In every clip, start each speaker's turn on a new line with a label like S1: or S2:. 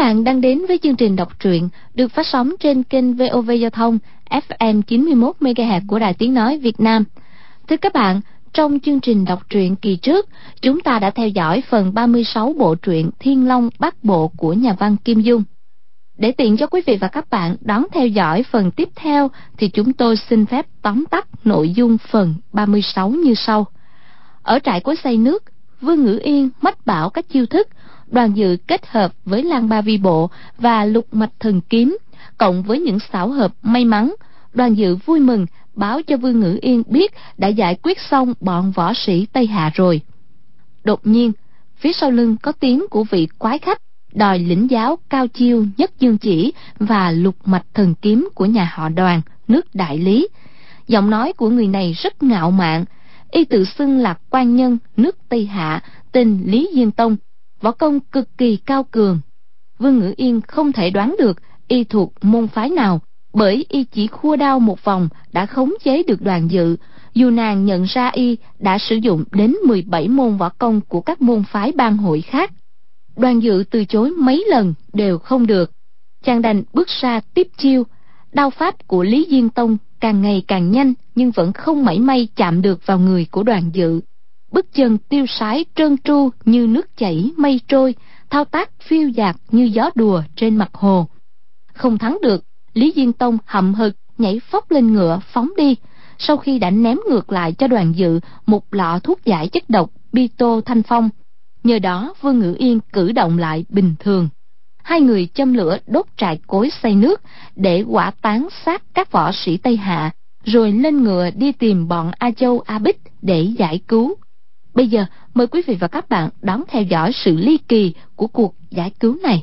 S1: bạn đang đến với chương trình đọc truyện được phát sóng trên kênh VOV Giao thông FM 91 MHz của Đài Tiếng nói Việt Nam. Thưa các bạn, trong chương trình đọc truyện kỳ trước, chúng ta đã theo dõi phần 36 bộ truyện Thiên Long Bát Bộ của nhà văn Kim Dung. Để tiện cho quý vị và các bạn đón theo dõi phần tiếp theo thì chúng tôi xin phép tóm tắt nội dung phần 36 như sau. Ở trại cối xay nước, Vương Ngữ Yên mách bảo các chiêu thức, Đoàn Dự kết hợp với Lang Ba Vi Bộ và Lục Mạch Thần Kiếm, cộng với những xảo hợp may mắn, Đoàn Dự vui mừng báo cho Vương Ngữ Yên biết đã giải quyết xong bọn võ sĩ Tây Hạ rồi. Đột nhiên, phía sau lưng có tiếng của vị quái khách đòi lĩnh giáo cao chiêu Nhất Dương Chỉ và Lục Mạch Thần Kiếm của nhà họ Đoàn, nước Đại Lý. Giọng nói của người này rất ngạo mạn, y tự xưng là quan nhân nước Tây Hạ, tên Lý Diên Tông, võ công cực kỳ cao cường. Vương Ngữ Yên không thể đoán được y thuộc môn phái nào, bởi y chỉ khua đao một vòng đã khống chế được Đoàn Dự, dù nàng nhận ra y đã sử dụng đến 17 môn võ công của các môn phái bang hội khác. Đoàn Dự từ chối mấy lần đều không được, chàng đành bước ra tiếp chiêu. Đao pháp của Lý Diên Tông càng ngày càng nhanh, nhưng vẫn không mảy may chạm được vào người của Đoàn Dự. Bước chân tiêu sái trơn tru như nước chảy mây trôi, thao tác phiêu dạt như gió đùa trên mặt hồ. Không thắng được, Lý Diên Tông hậm hực nhảy phóc lên ngựa phóng đi, sau khi đã ném ngược lại cho Đoàn Dự một lọ thuốc giải chất độc Pito Thanh Phong. Nhờ đó Vương Ngữ Yên cử động lại bình thường. Hai người châm lửa đốt trại cối xay nước để hỏa táng xác các võ sĩ Tây Hạ, rồi lên ngựa đi tìm bọn A Châu A Bích để giải cứu. Bây giờ mời quý vị và các bạn đón theo dõi sự ly kỳ của cuộc giải cứu này.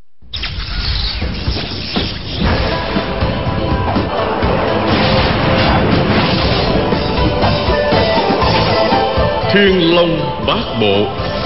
S2: Thiên Long Bát Bộ.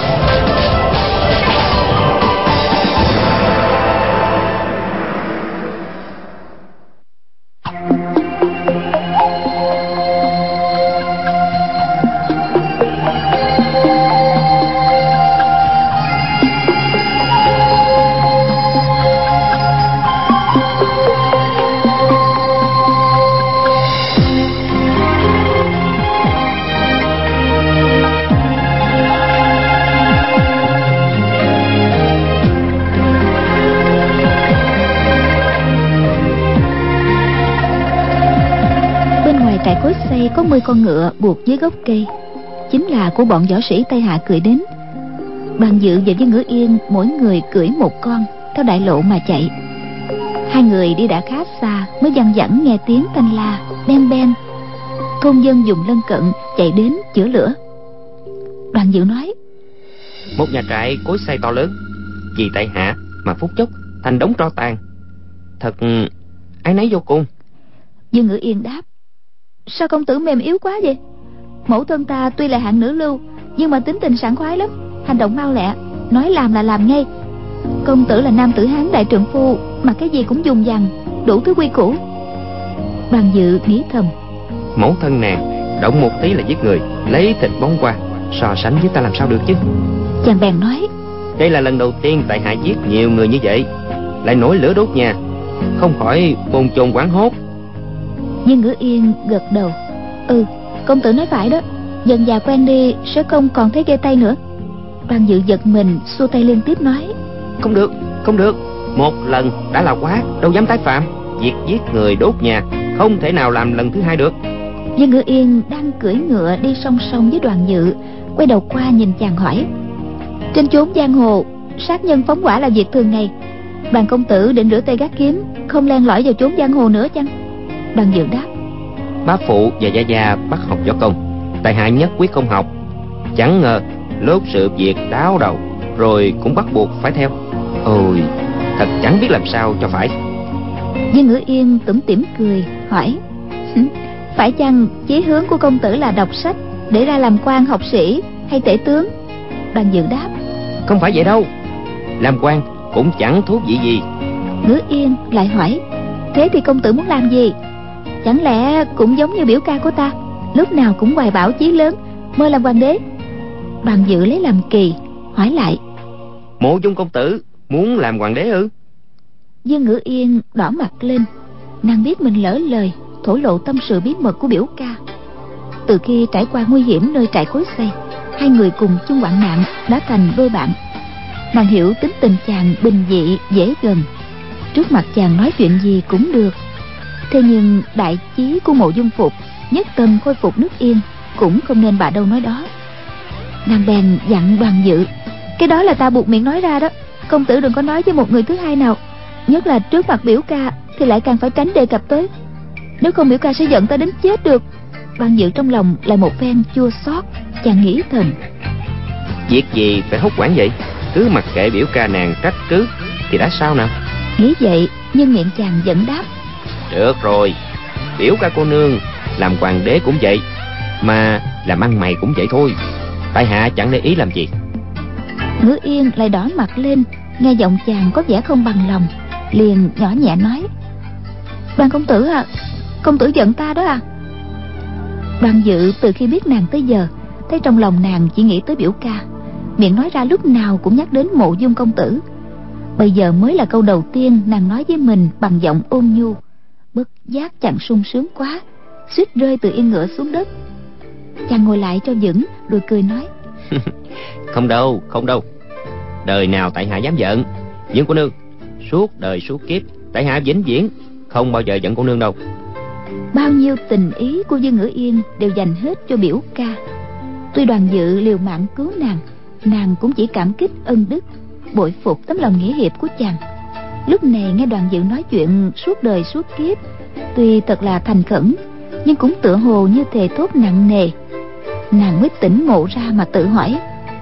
S1: Trại cối xay có 10 con ngựa buộc dưới gốc cây, chính là của bọn võ sĩ Tây Hạ cưỡi đến. Đoàn Dự và Vương Ngữ Yên mỗi người cưỡi một con theo đại lộ mà chạy. Hai người đi đã khá xa mới văng vẳng nghe tiếng thanh la ben ben. Thôn dân dùng lân cận chạy đến chữa lửa. Đoàn Dự nói:
S3: một nhà trại cối xay to lớn vì Tây Hạ mà phút chốc thành đống tro tàn, thật áy náy vô cùng.
S1: Vương Ngữ Yên đáp: sao công tử mềm yếu quá vậy? Mẫu thân ta tuy là hạng nữ lưu, nhưng mà tính tình sảng khoái lắm, hành động mau lẹ, nói làm là làm ngay. Công tử là nam tử Hán đại trượng phu, mà cái gì cũng dùng dằng, đủ thứ quy củ. Đoàn Dự nghĩ thầm:
S3: mẫu thân nàng động một tí là giết người, lấy thịt bón qua, so sánh với ta làm sao được chứ.
S1: Chàng bèn nói:
S3: đây là lần đầu tiên tại hạ giết nhiều người như vậy, lại nổi lửa đốt nhà, không khỏi bồn chồn hoảng hốt.
S1: Nhưng Ngữ Yên gật đầu: công tử nói phải đó, dần già quen đi sẽ không còn thấy ghê tay nữa. Đoàn Dự giật mình xua tay liên tiếp nói:
S3: không được, không được, một lần đã là quá, đâu dám tái phạm. Việc giết người đốt nhà không thể nào làm lần thứ hai được.
S1: Nhưng Ngữ Yên đang cưỡi ngựa đi song song với Đoàn Dự, quay đầu qua nhìn chàng hỏi: trên chốn giang hồ, sát nhân phóng hỏa là việc thường ngày. Đoàn công tử định rửa tay gác kiếm, không len lỏi vào chốn giang hồ nữa chăng? Đoàn Dự đáp:
S3: bá phụ và gia gia bắt học võ công, tại hạ nhất quyết không học. Chẳng ngờ lốt sự việc đáo đầu, rồi cũng bắt buộc phải theo. Ôi, thật chẳng biết làm sao cho phải.
S1: Vương Ngữ Yên tủm tỉm cười hỏi: phải chăng chí hướng của công tử là đọc sách để ra làm quan học sĩ hay tể tướng? Đoàn Dự đáp:
S3: không phải vậy đâu, làm quan cũng chẳng thú vị gì.
S1: Ngữ Yên lại hỏi: thế thì công tử muốn làm gì? Chẳng lẽ cũng giống như biểu ca của ta, lúc nào cũng hoài bão chí lớn, mơ làm hoàng đế? Đoàn Dự lấy làm kỳ, hỏi lại:
S3: Mộ Dung công tử Muốn làm hoàng đế ư?
S1: Dương Ngữ Yên đỏ mặt lên. Nàng biết mình lỡ lời thổ lộ tâm sự bí mật của biểu ca. Từ khi trải qua nguy hiểm nơi trại cối xay, hai người cùng chung hoạn nạn, đã thành đôi bạn. Nàng hiểu tính tình chàng bình dị dễ gần, trước mặt chàng nói chuyện gì cũng được. Thế nhưng đại chí của Mộ Dung Phục nhất tâm khôi phục nước Yên, cũng không nên bà đâu nói đó. Nàng bèn dặn Đoàn Dự: cái đó là ta buộc miệng nói ra đó, công tử đừng có nói với một người thứ hai nào, nhất là trước mặt biểu ca thì lại càng phải tránh đề cập tới, nếu không biểu ca sẽ giận ta đến chết được. Đoàn Dự trong lòng lại một phen chua xót, chàng nghĩ thầm:
S3: việc gì phải hốt hoảng vậy, cứ mặc kệ biểu ca nàng trách cứ thì đã sao nào.
S1: Nghĩ vậy nhưng miệng chàng vẫn đáp:
S3: được rồi, biểu ca cô nương làm hoàng đế cũng vậy, mà làm ăn mày cũng vậy thôi, tại hạ chẳng để ý làm gì.
S1: Ngữ Yên lại đỏ mặt lên, nghe giọng chàng có vẻ không bằng lòng, liền nhỏ nhẹ nói: Đoàn công tử à, công tử giận ta đó à? Đoàn Dự từ khi biết nàng tới giờ, thấy trong lòng nàng chỉ nghĩ tới biểu ca, miệng nói ra lúc nào cũng nhắc đến Mộ Dung công tử. Bây giờ mới là câu đầu tiên nàng nói với mình bằng giọng ôn nhu, bất giác chàng sung sướng quá, suýt rơi từ yên ngựa xuống đất. Chàng ngồi lại cho vững rồi cười nói:
S3: Không đâu, không đâu, đời nào tại hạ dám giận. Dương cô nương, suốt đời suốt kiếp tại hạ vĩnh viễn không bao giờ giận cô nương đâu.
S1: Bao nhiêu tình ý của Dương Ngữ Yên đều dành hết cho biểu ca. Tuy Đoàn Dự liều mạng cứu nàng, nàng cũng chỉ cảm kích ân đức, bội phục tấm lòng nghĩa hiệp của chàng. Lúc này nghe Đoàn Dự nói chuyện suốt đời suốt kiếp, tuy thật là thành khẩn, nhưng cũng tựa hồ như thề thốt nặng nề. Nàng mới tỉnh ngộ ra mà tự hỏi: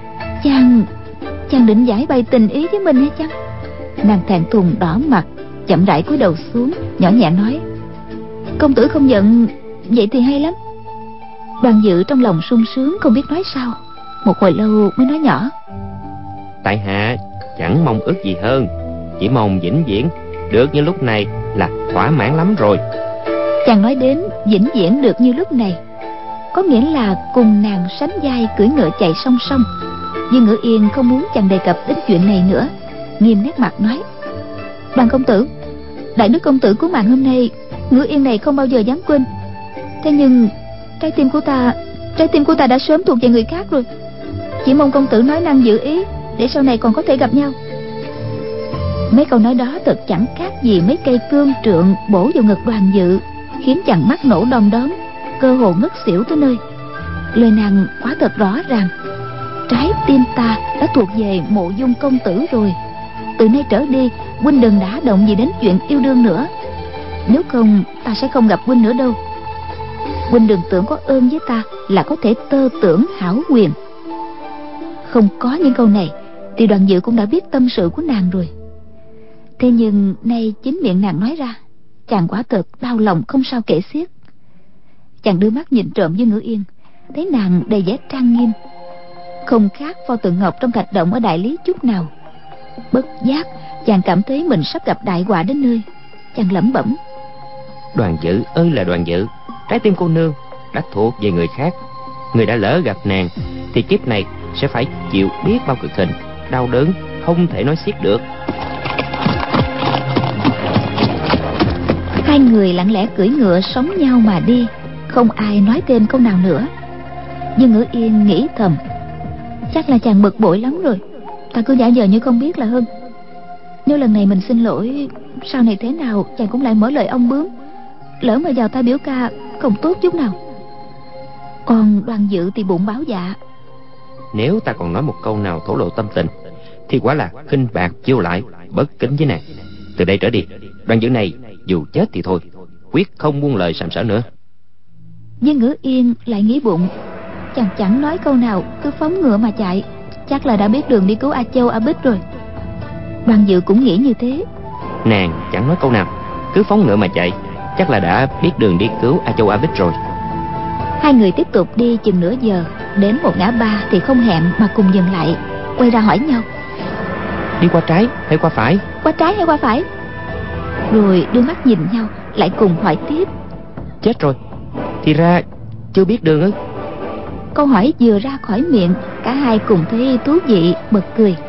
S1: chàng định giải bày tình ý với mình hay chăng? Nàng thẹn thùng đỏ mặt, chậm rãi cúi đầu xuống, nhỏ nhẹ nói: công tử không giận vậy thì hay lắm. Đoàn Dự trong lòng sung sướng không biết nói sao, một hồi lâu mới nói nhỏ:
S3: tại hạ chẳng mong ước gì hơn, chỉ mong vĩnh viễn được như lúc này là thỏa mãn lắm rồi.
S1: Chàng nói đến vĩnh viễn được như lúc này, có nghĩa là cùng nàng sánh vai cưỡi ngựa chạy song song. Nhưng Ngữ Yên không muốn chàng đề cập đến chuyện này nữa, nghiêm nét mặt nói: Đoàn công tử, đại đức công tử cứu mạng hôm nay, Ngữ Yên này không bao giờ dám quên. Thế nhưng trái tim của ta đã sớm thuộc về người khác rồi. Chỉ mong công tử nói năng giữ ý, để sau này còn có thể gặp nhau. Mấy câu nói đó thật chẳng khác gì mấy cây cương trượng bổ vào ngực Đoàn Dự, khiến chàng mắt nổ đom đóm, cơ hồ ngất xỉu tới nơi. Lời nàng quá thật rõ ràng: trái tim ta đã thuộc về Mộ Dung công tử rồi. Từ nay trở đi, huynh đừng đả động gì đến chuyện yêu đương nữa, nếu không ta sẽ không gặp huynh nữa đâu. Huynh đừng tưởng có ơn với ta là có thể tơ tưởng hảo quyền. Không có những câu này thì Đoàn Dự cũng đã biết tâm sự của nàng rồi. Thế nhưng nay chính miệng nàng nói ra, chàng quả thật đau lòng không sao kể xiết. Chàng đưa mắt nhìn trộm với Ngữ Yên, thấy nàng đầy vẻ trang nghiêm, không khác pho tượng ngọc trong thạch động ở Đại Lý chút nào. Bất giác chàng cảm thấy mình sắp gặp đại họa đến nơi. Chàng lẩm bẩm:
S3: Đoàn Dự ơi là Đoàn Dự, trái tim cô nương đã thuộc về người khác. Người đã lỡ gặp nàng thì kiếp này sẽ phải chịu biết bao cực hình, đau đớn không thể nói xiết được.
S1: Hai người lặng lẽ cưỡi ngựa sóng nhau mà đi, không ai nói thêm câu nào nữa. Dương Ngữ Yên nghĩ thầm: chắc là chàng bực bội lắm rồi, ta cứ giả vờ như không biết là hơn. Nếu lần này mình xin lỗi, sau này thế nào chàng cũng lại mở lời ông bướm, lỡ mà vào tai biểu ca không tốt chút nào. Còn Đoàn Dự thì bụng báo dạ:
S3: nếu ta còn nói một câu nào thổ lộ tâm tình thì quả là khinh bạc chiêu lại, bất kính với nàng. Từ đây trở đi, Đoàn Dự này dù chết thì thôi, quyết không buông lời sàm sỡ nữa.
S1: Dương Ngữ Yên lại nghĩ bụng: chàng chẳng nói câu nào, cứ phóng ngựa mà chạy, chắc là đã biết đường đi cứu A Châu A Bích rồi. Đoàn Dự cũng nghĩ như thế.
S3: Nàng chẳng nói câu nào, cứ phóng ngựa mà chạy, chắc là đã biết đường đi cứu A Châu A Bích rồi.
S1: Hai người tiếp tục đi chừng nửa giờ, đến một ngã ba thì không hẹn mà cùng dừng lại, quay ra hỏi nhau:
S3: đi qua trái hay qua phải?
S1: Qua trái hay qua phải? Rồi đưa mắt nhìn nhau, lại cùng hỏi tiếp:
S3: chết rồi, thì ra chưa biết đường ư?
S1: Câu hỏi vừa ra khỏi miệng, cả hai cùng thấy thú vị, bật cười.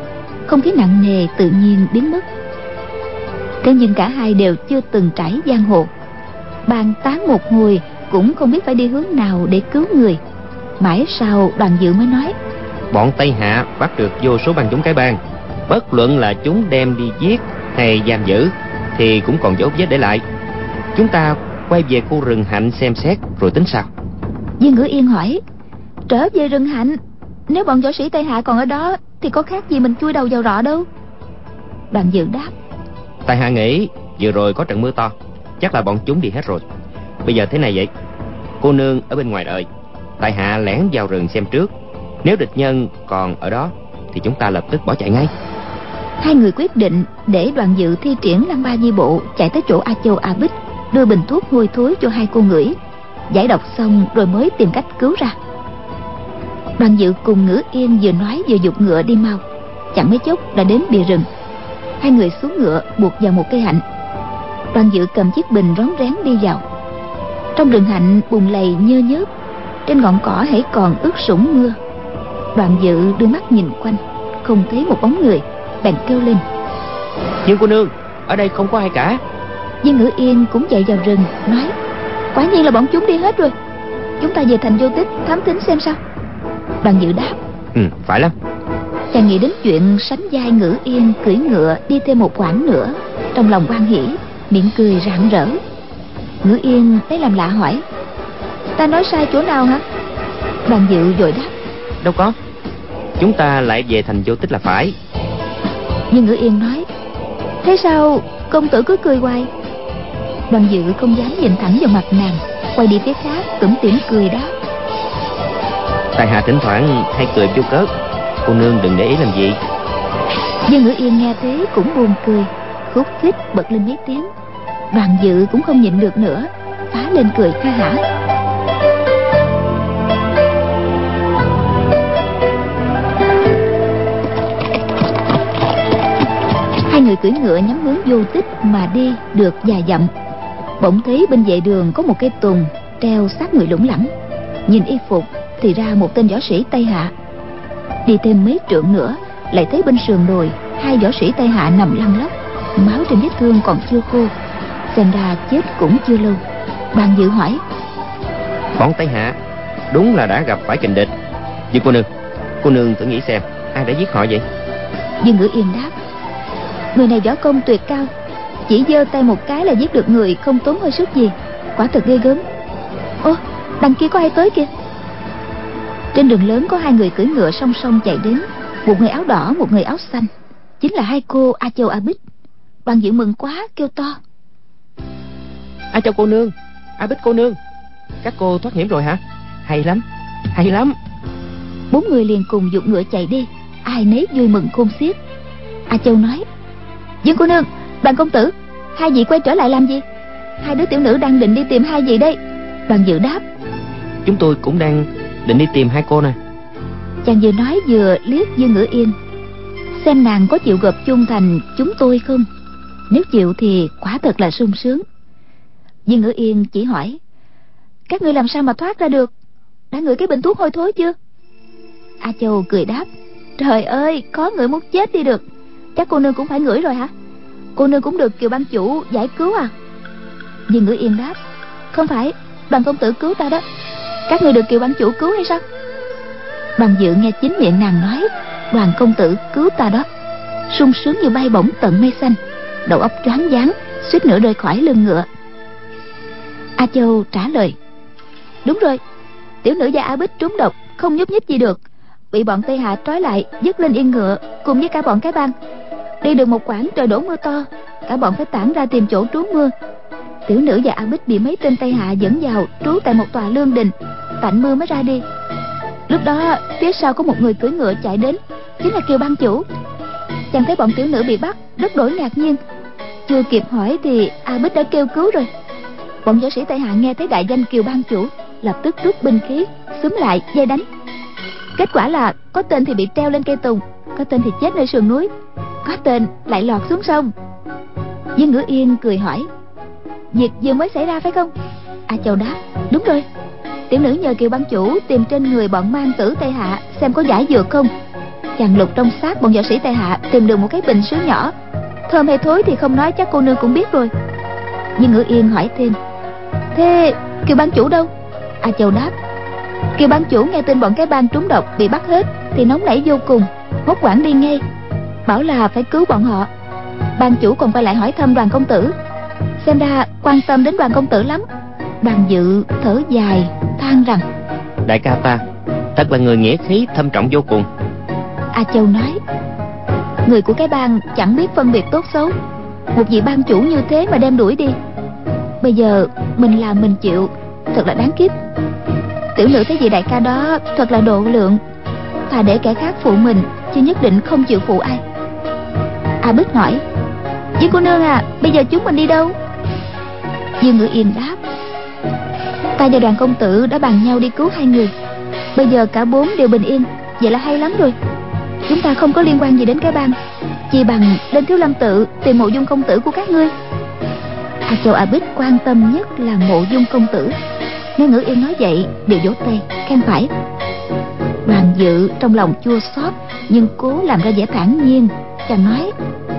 S1: không khí nặng nề tự nhiên biến mất. Thế nhưng cả hai đều chưa từng trải giang hồ, bàn tán một hồi cũng không biết phải đi hướng nào để cứu người. Mãi sau Đoàn Dự mới nói:
S3: Bọn Tây Hạ bắt được vô số băng chúng cái bang, bất luận là chúng đem đi giết hay giam giữ thì cũng còn dấu vết để lại. Chúng ta quay về khu rừng Hạnh xem xét rồi tính sao?
S1: Viên Ngữ Yên hỏi: Trở về rừng Hạnh, nếu bọn võ sĩ Tây Hạ còn ở đó thì có khác gì mình chui đầu vào rọ đâu. Đoàn Dự đáp:
S3: Tại hạ nghĩ vừa rồi có trận mưa to, chắc là bọn chúng đi hết rồi. Bây giờ thế này vậy, cô nương ở bên ngoài đợi, tại hạ lẻn vào rừng xem trước. Nếu địch nhân còn ở đó thì chúng ta lập tức bỏ chạy ngay.
S1: Hai người quyết định để Đoàn Dự thi triển Lăng Ba Di Bộ chạy tới chỗ A Châu A Bích, đưa bình thuốc hôi thối cho hai cô ngửi, giải độc xong rồi mới tìm cách cứu ra. Đoàn Dự cùng Ngữ Yên vừa nói vừa giục ngựa đi mau, chẳng mấy chốc đã đến bìa rừng. Hai người xuống ngựa buộc vào một cây hạnh. Đoàn Dự cầm chiếc bình rón rén đi vào. Trong rừng hạnh bùn lầy nhơ nhớp, trên ngọn cỏ hãy còn ướt sũng mưa. Đoàn Dự đưa mắt nhìn quanh, không thấy một bóng người, bèn kêu lên:
S3: Nhưng cô nương, ở đây không có ai cả.
S1: Viên Ngữ Yên cũng chạy vào rừng nói: Quả nhiên là bọn chúng đi hết rồi, chúng ta về thành Vô Tích thám thính xem sao. Đoàn Dự đáp:
S3: Phải lắm.
S1: Chàng nghĩ đến chuyện sánh vai Ngữ Yên cưỡi ngựa đi thêm một quãng nữa, trong lòng hoan hỉ, miệng cười rạng rỡ. Ngữ Yên lấy làm lạ hỏi: Ta nói sai chỗ nào hả? Đoàn Dự vội đáp:
S3: Đâu có, chúng ta lại về thành Vô Tích là phải.
S1: Nhưng Ngữ Yên nói: Thế sao công tử cứ cười hoài? Đoàn Dự không dám nhìn thẳng vào mặt nàng, quay đi phía khác tủm tỉm cười đáp:
S3: Tại hạ thỉnh thoảng hay cười vô cớ, cô nương đừng để ý làm gì.
S1: Nhưng Ngữ Yên nghe thế cũng buồn cười, khúc khích bật lên mấy tiếng. Đoàn Dự cũng không nhịn được nữa, phá lên cười ha hả. Hai người cưỡi ngựa nhắm hướng Vô Tích mà đi được vài dặm, bỗng thấy bên vệ đường có một cây tùng treo sát người lủng lẳng. Nhìn y phục thì ra một tên võ sĩ Tây Hạ. Đi thêm mấy trượng nữa lại thấy bên sườn đồi hai võ sĩ Tây Hạ nằm lăn lóc, máu trên vết thương còn chưa khô, xem ra chết cũng chưa lâu. Đoàn Dự hỏi:
S3: Bọn Tây Hạ đúng là đã gặp phải kình địch. Nhưng cô nương thử nghĩ xem, ai đã giết họ vậy?
S1: Dương Ngữ Yên đáp: Người này võ công tuyệt cao, chỉ giơ tay một cái là giết được người, không tốn hơi sức gì, quả thật ghê gớm. Ô, đằng kia có ai tới kìa. Trên đường lớn có hai người cưỡi ngựa song song chạy đến, một người áo đỏ, một người áo xanh, chính là hai cô A Châu A Bích. Đoàn Dự mừng quá kêu to:
S3: A Châu cô nương, A Bích cô nương, các cô thoát hiểm rồi hả? Hay lắm, hay lắm.
S1: Bốn người liền cùng giục ngựa chạy đi, ai nấy vui mừng khôn xiết. A Châu nói: Dương cô nương, Đoàn công tử, hai vị quay trở lại làm gì? Hai đứa tiểu nữ đang định đi tìm hai vị đây. Đoàn Dự đáp:
S3: Chúng tôi cũng đang định đi tìm hai cô nè.
S1: Chàng vừa nói vừa liếc Dương Ngữ Yên, xem nàng có chịu gộp chung thành chúng tôi không. Nếu chịu thì quả thật là sung sướng. Dương Ngữ Yên chỉ hỏi: Các ngươi làm sao mà thoát ra được? Đã ngửi cái bình thuốc hôi thối chưa? A Châu cười đáp: Trời ơi, có người muốn chết đi được. Chắc cô nương cũng phải ngửi rồi hả? Cô nương cũng được Kiều ban chủ giải cứu à? Dương Ngữ Yên đáp: Không phải, Đoàn công tử cứu ta đó. Các ngươi được Kiều ban chủ cứu hay sao? Đoàn Dự nghe chính miệng nàng nói Đoàn công tử cứu ta đó, sung sướng như bay bổng tận mây xanh, đầu óc choáng váng, suýt nữa rơi khỏi lưng ngựa. A Châu trả lời: Đúng rồi, tiểu nữ và A Bích trúng độc, không nhúc nhích gì được, bị bọn Tây Hạ trói lại, dứt lên yên ngựa cùng với cả bọn cái bang. Đi được một quãng trời đổ mưa to, cả bọn phải tản ra tìm chỗ trú mưa. Tiểu nữ và A Bích bị mấy tên Tây Hạ dẫn vào trú tại một tòa lương đình, tạnh mưa mới ra đi. Lúc đó phía sau có một người cưỡi ngựa chạy đến, chính là Kiều ban chủ. Chàng thấy bọn tiểu nữ bị bắt, rất đổi ngạc nhiên. Chưa kịp hỏi thì A Bích đã kêu cứu rồi. Bọn võ sĩ Tây Hạ nghe thấy đại danh Kiều ban chủ, lập tức rút binh khí xúm lại dây đánh. Kết quả là có tên thì bị treo lên cây tùng, có tên thì chết nơi sườn núi, có tên lại lọt xuống sông. Dương Ngữ Yên cười hỏi: Việc vừa mới xảy ra phải không? A Châu đáp: Đúng rồi, tiểu nữ nhờ Kiều ban chủ tìm trên người bọn mang tử Tây Hạ xem có giải dược không. Chàng lục trong xác bọn võ sĩ Tây Hạ tìm được một cái bình sứ nhỏ, thơm hay thối thì không nói, chắc cô nương cũng biết rồi. Dương Ngữ Yên hỏi thêm: thế Kiều ban chủ đâu? A Châu đáp: Kiều ban chủ nghe tin bọn cái bang trúng độc bị bắt hết thì nóng nảy vô cùng, hốt hoảng đi ngay, bảo là phải cứu bọn họ. Ban chủ còn quay lại hỏi thăm Đoàn công tử, xem ra quan tâm đến Đoàn công tử lắm. Đoàn Dự thở dài than rằng:
S3: đại ca ta thật là người nghĩa khí thâm trọng vô cùng.
S1: A Châu nói: người của cái bang chẳng biết phân biệt tốt xấu, một vị ban chủ như thế mà đem đuổi đi, bây giờ mình làm mình chịu, thật là đáng kiếp. Tiểu nữ thấy vị đại ca đó thật là độ lượng, thà để kẻ khác phụ mình chứ nhất định không chịu phụ ai. A Bích hỏi: Dương cô nương à, bây giờ chúng mình đi đâu? Dương Ngữ Yên đáp: ta và Đoàn công tử đã bàn nhau đi cứu hai người, bây giờ cả bốn đều bình yên, vậy là hay lắm rồi. Chúng ta không có liên quan gì đến cái bang, chỉ bằng lên Thiếu Lâm tự tìm Mộ Dung công tử của các ngươi. A Châu, A Bích quan tâm nhất là Mộ Dung công tử. Nghe Ngữ Yên nói vậy đều vỗ tay khen phải. Đoàn Dự trong lòng chua xót nhưng cố làm ra vẻ thản nhiên. Chàng nói: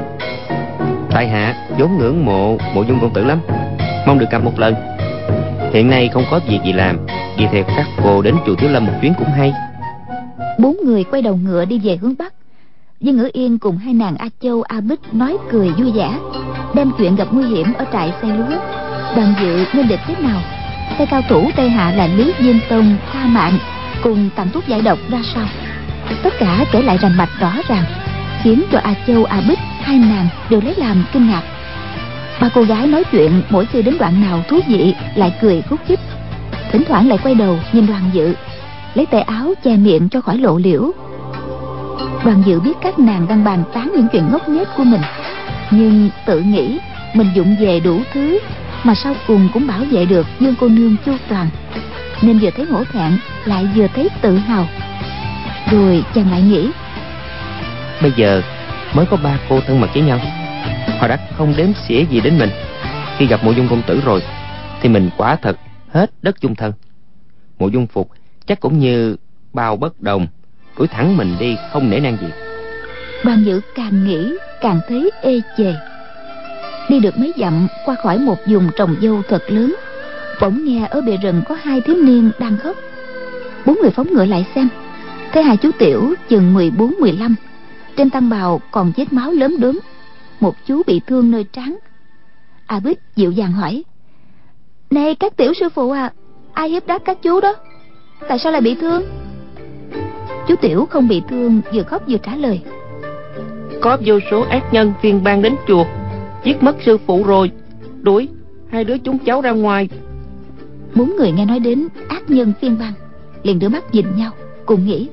S3: tại hạ vốn ngưỡng mộ Mộ Dung công tử lắm, mong được gặp một lần. Hiện nay không có việc gì làm, đi theo các cô đến chùa Thiếu Lâm một chuyến cũng hay.
S1: Bốn người quay đầu ngựa đi về hướng bắc. Dương Ngữ Yên cùng hai nàng A Châu, A Bích nói cười vui vẻ, đem chuyện gặp nguy hiểm ở trại xây lúa, Đoàn Dự nên địch thế nào, tay cao thủ Tây Hạ là Lý Diên Tông, Tha Mạn cùng tặng thuốc giải độc ra sao, tất cả kể lại rành mạch rõ ràng, khiến cho A Châu, A Bích hai nàng đều lấy làm kinh ngạc. Ba cô gái nói chuyện mỗi khi đến đoạn nào thú vị lại cười khúc khích, thỉnh thoảng lại quay đầu nhìn Đoàn Dự, lấy tay áo che miệng cho khỏi lộ liễu. Đoàn Dự biết các nàng đang bàn tán những chuyện ngốc nghếch của mình, nhưng tự nghĩ mình vụng về đủ thứ mà sau cùng cũng bảo vệ được Dương cô nương chu toàn, nên vừa thấy hổ thẹn lại vừa thấy tự hào. Rồi chàng lại nghĩ:
S3: bây giờ mới có ba cô thân mật với nhau, họ đã không đếm xỉa gì đến mình. Khi gặp Mộ Dung công tử rồi thì mình quả thật hết đất chung thân. Mộ Dung Phục chắc cũng như bao bất đồng, đuổi thẳng mình đi không nể nang gì.
S1: Đoàn Dự càng nghĩ càng thấy ê chề. Đi được mấy dặm qua khỏi một vùng trồng dâu thật lớn, bỗng nghe ở bìa rừng có hai thiếu niên đang khóc. Bốn người phóng ngựa lại xem, thấy hai chú tiểu chừng 14-15, trên tăng bào còn vết máu lốm đốm, một chú bị thương nơi trán. A Bích dịu dàng hỏi: này các tiểu sư phụ à, ai hiếp đáp các chú đó, tại sao lại bị thương? Chú tiểu không bị thương vừa khóc vừa trả lời:
S4: có vô số ác nhân phiền bang đến chùa, giết mất sư phụ rồi, đuổi hai đứa chúng cháu ra ngoài.
S1: Bốn người nghe nói đến ác nhân phiên bang liền đưa mắt nhìn nhau, cùng nghĩ: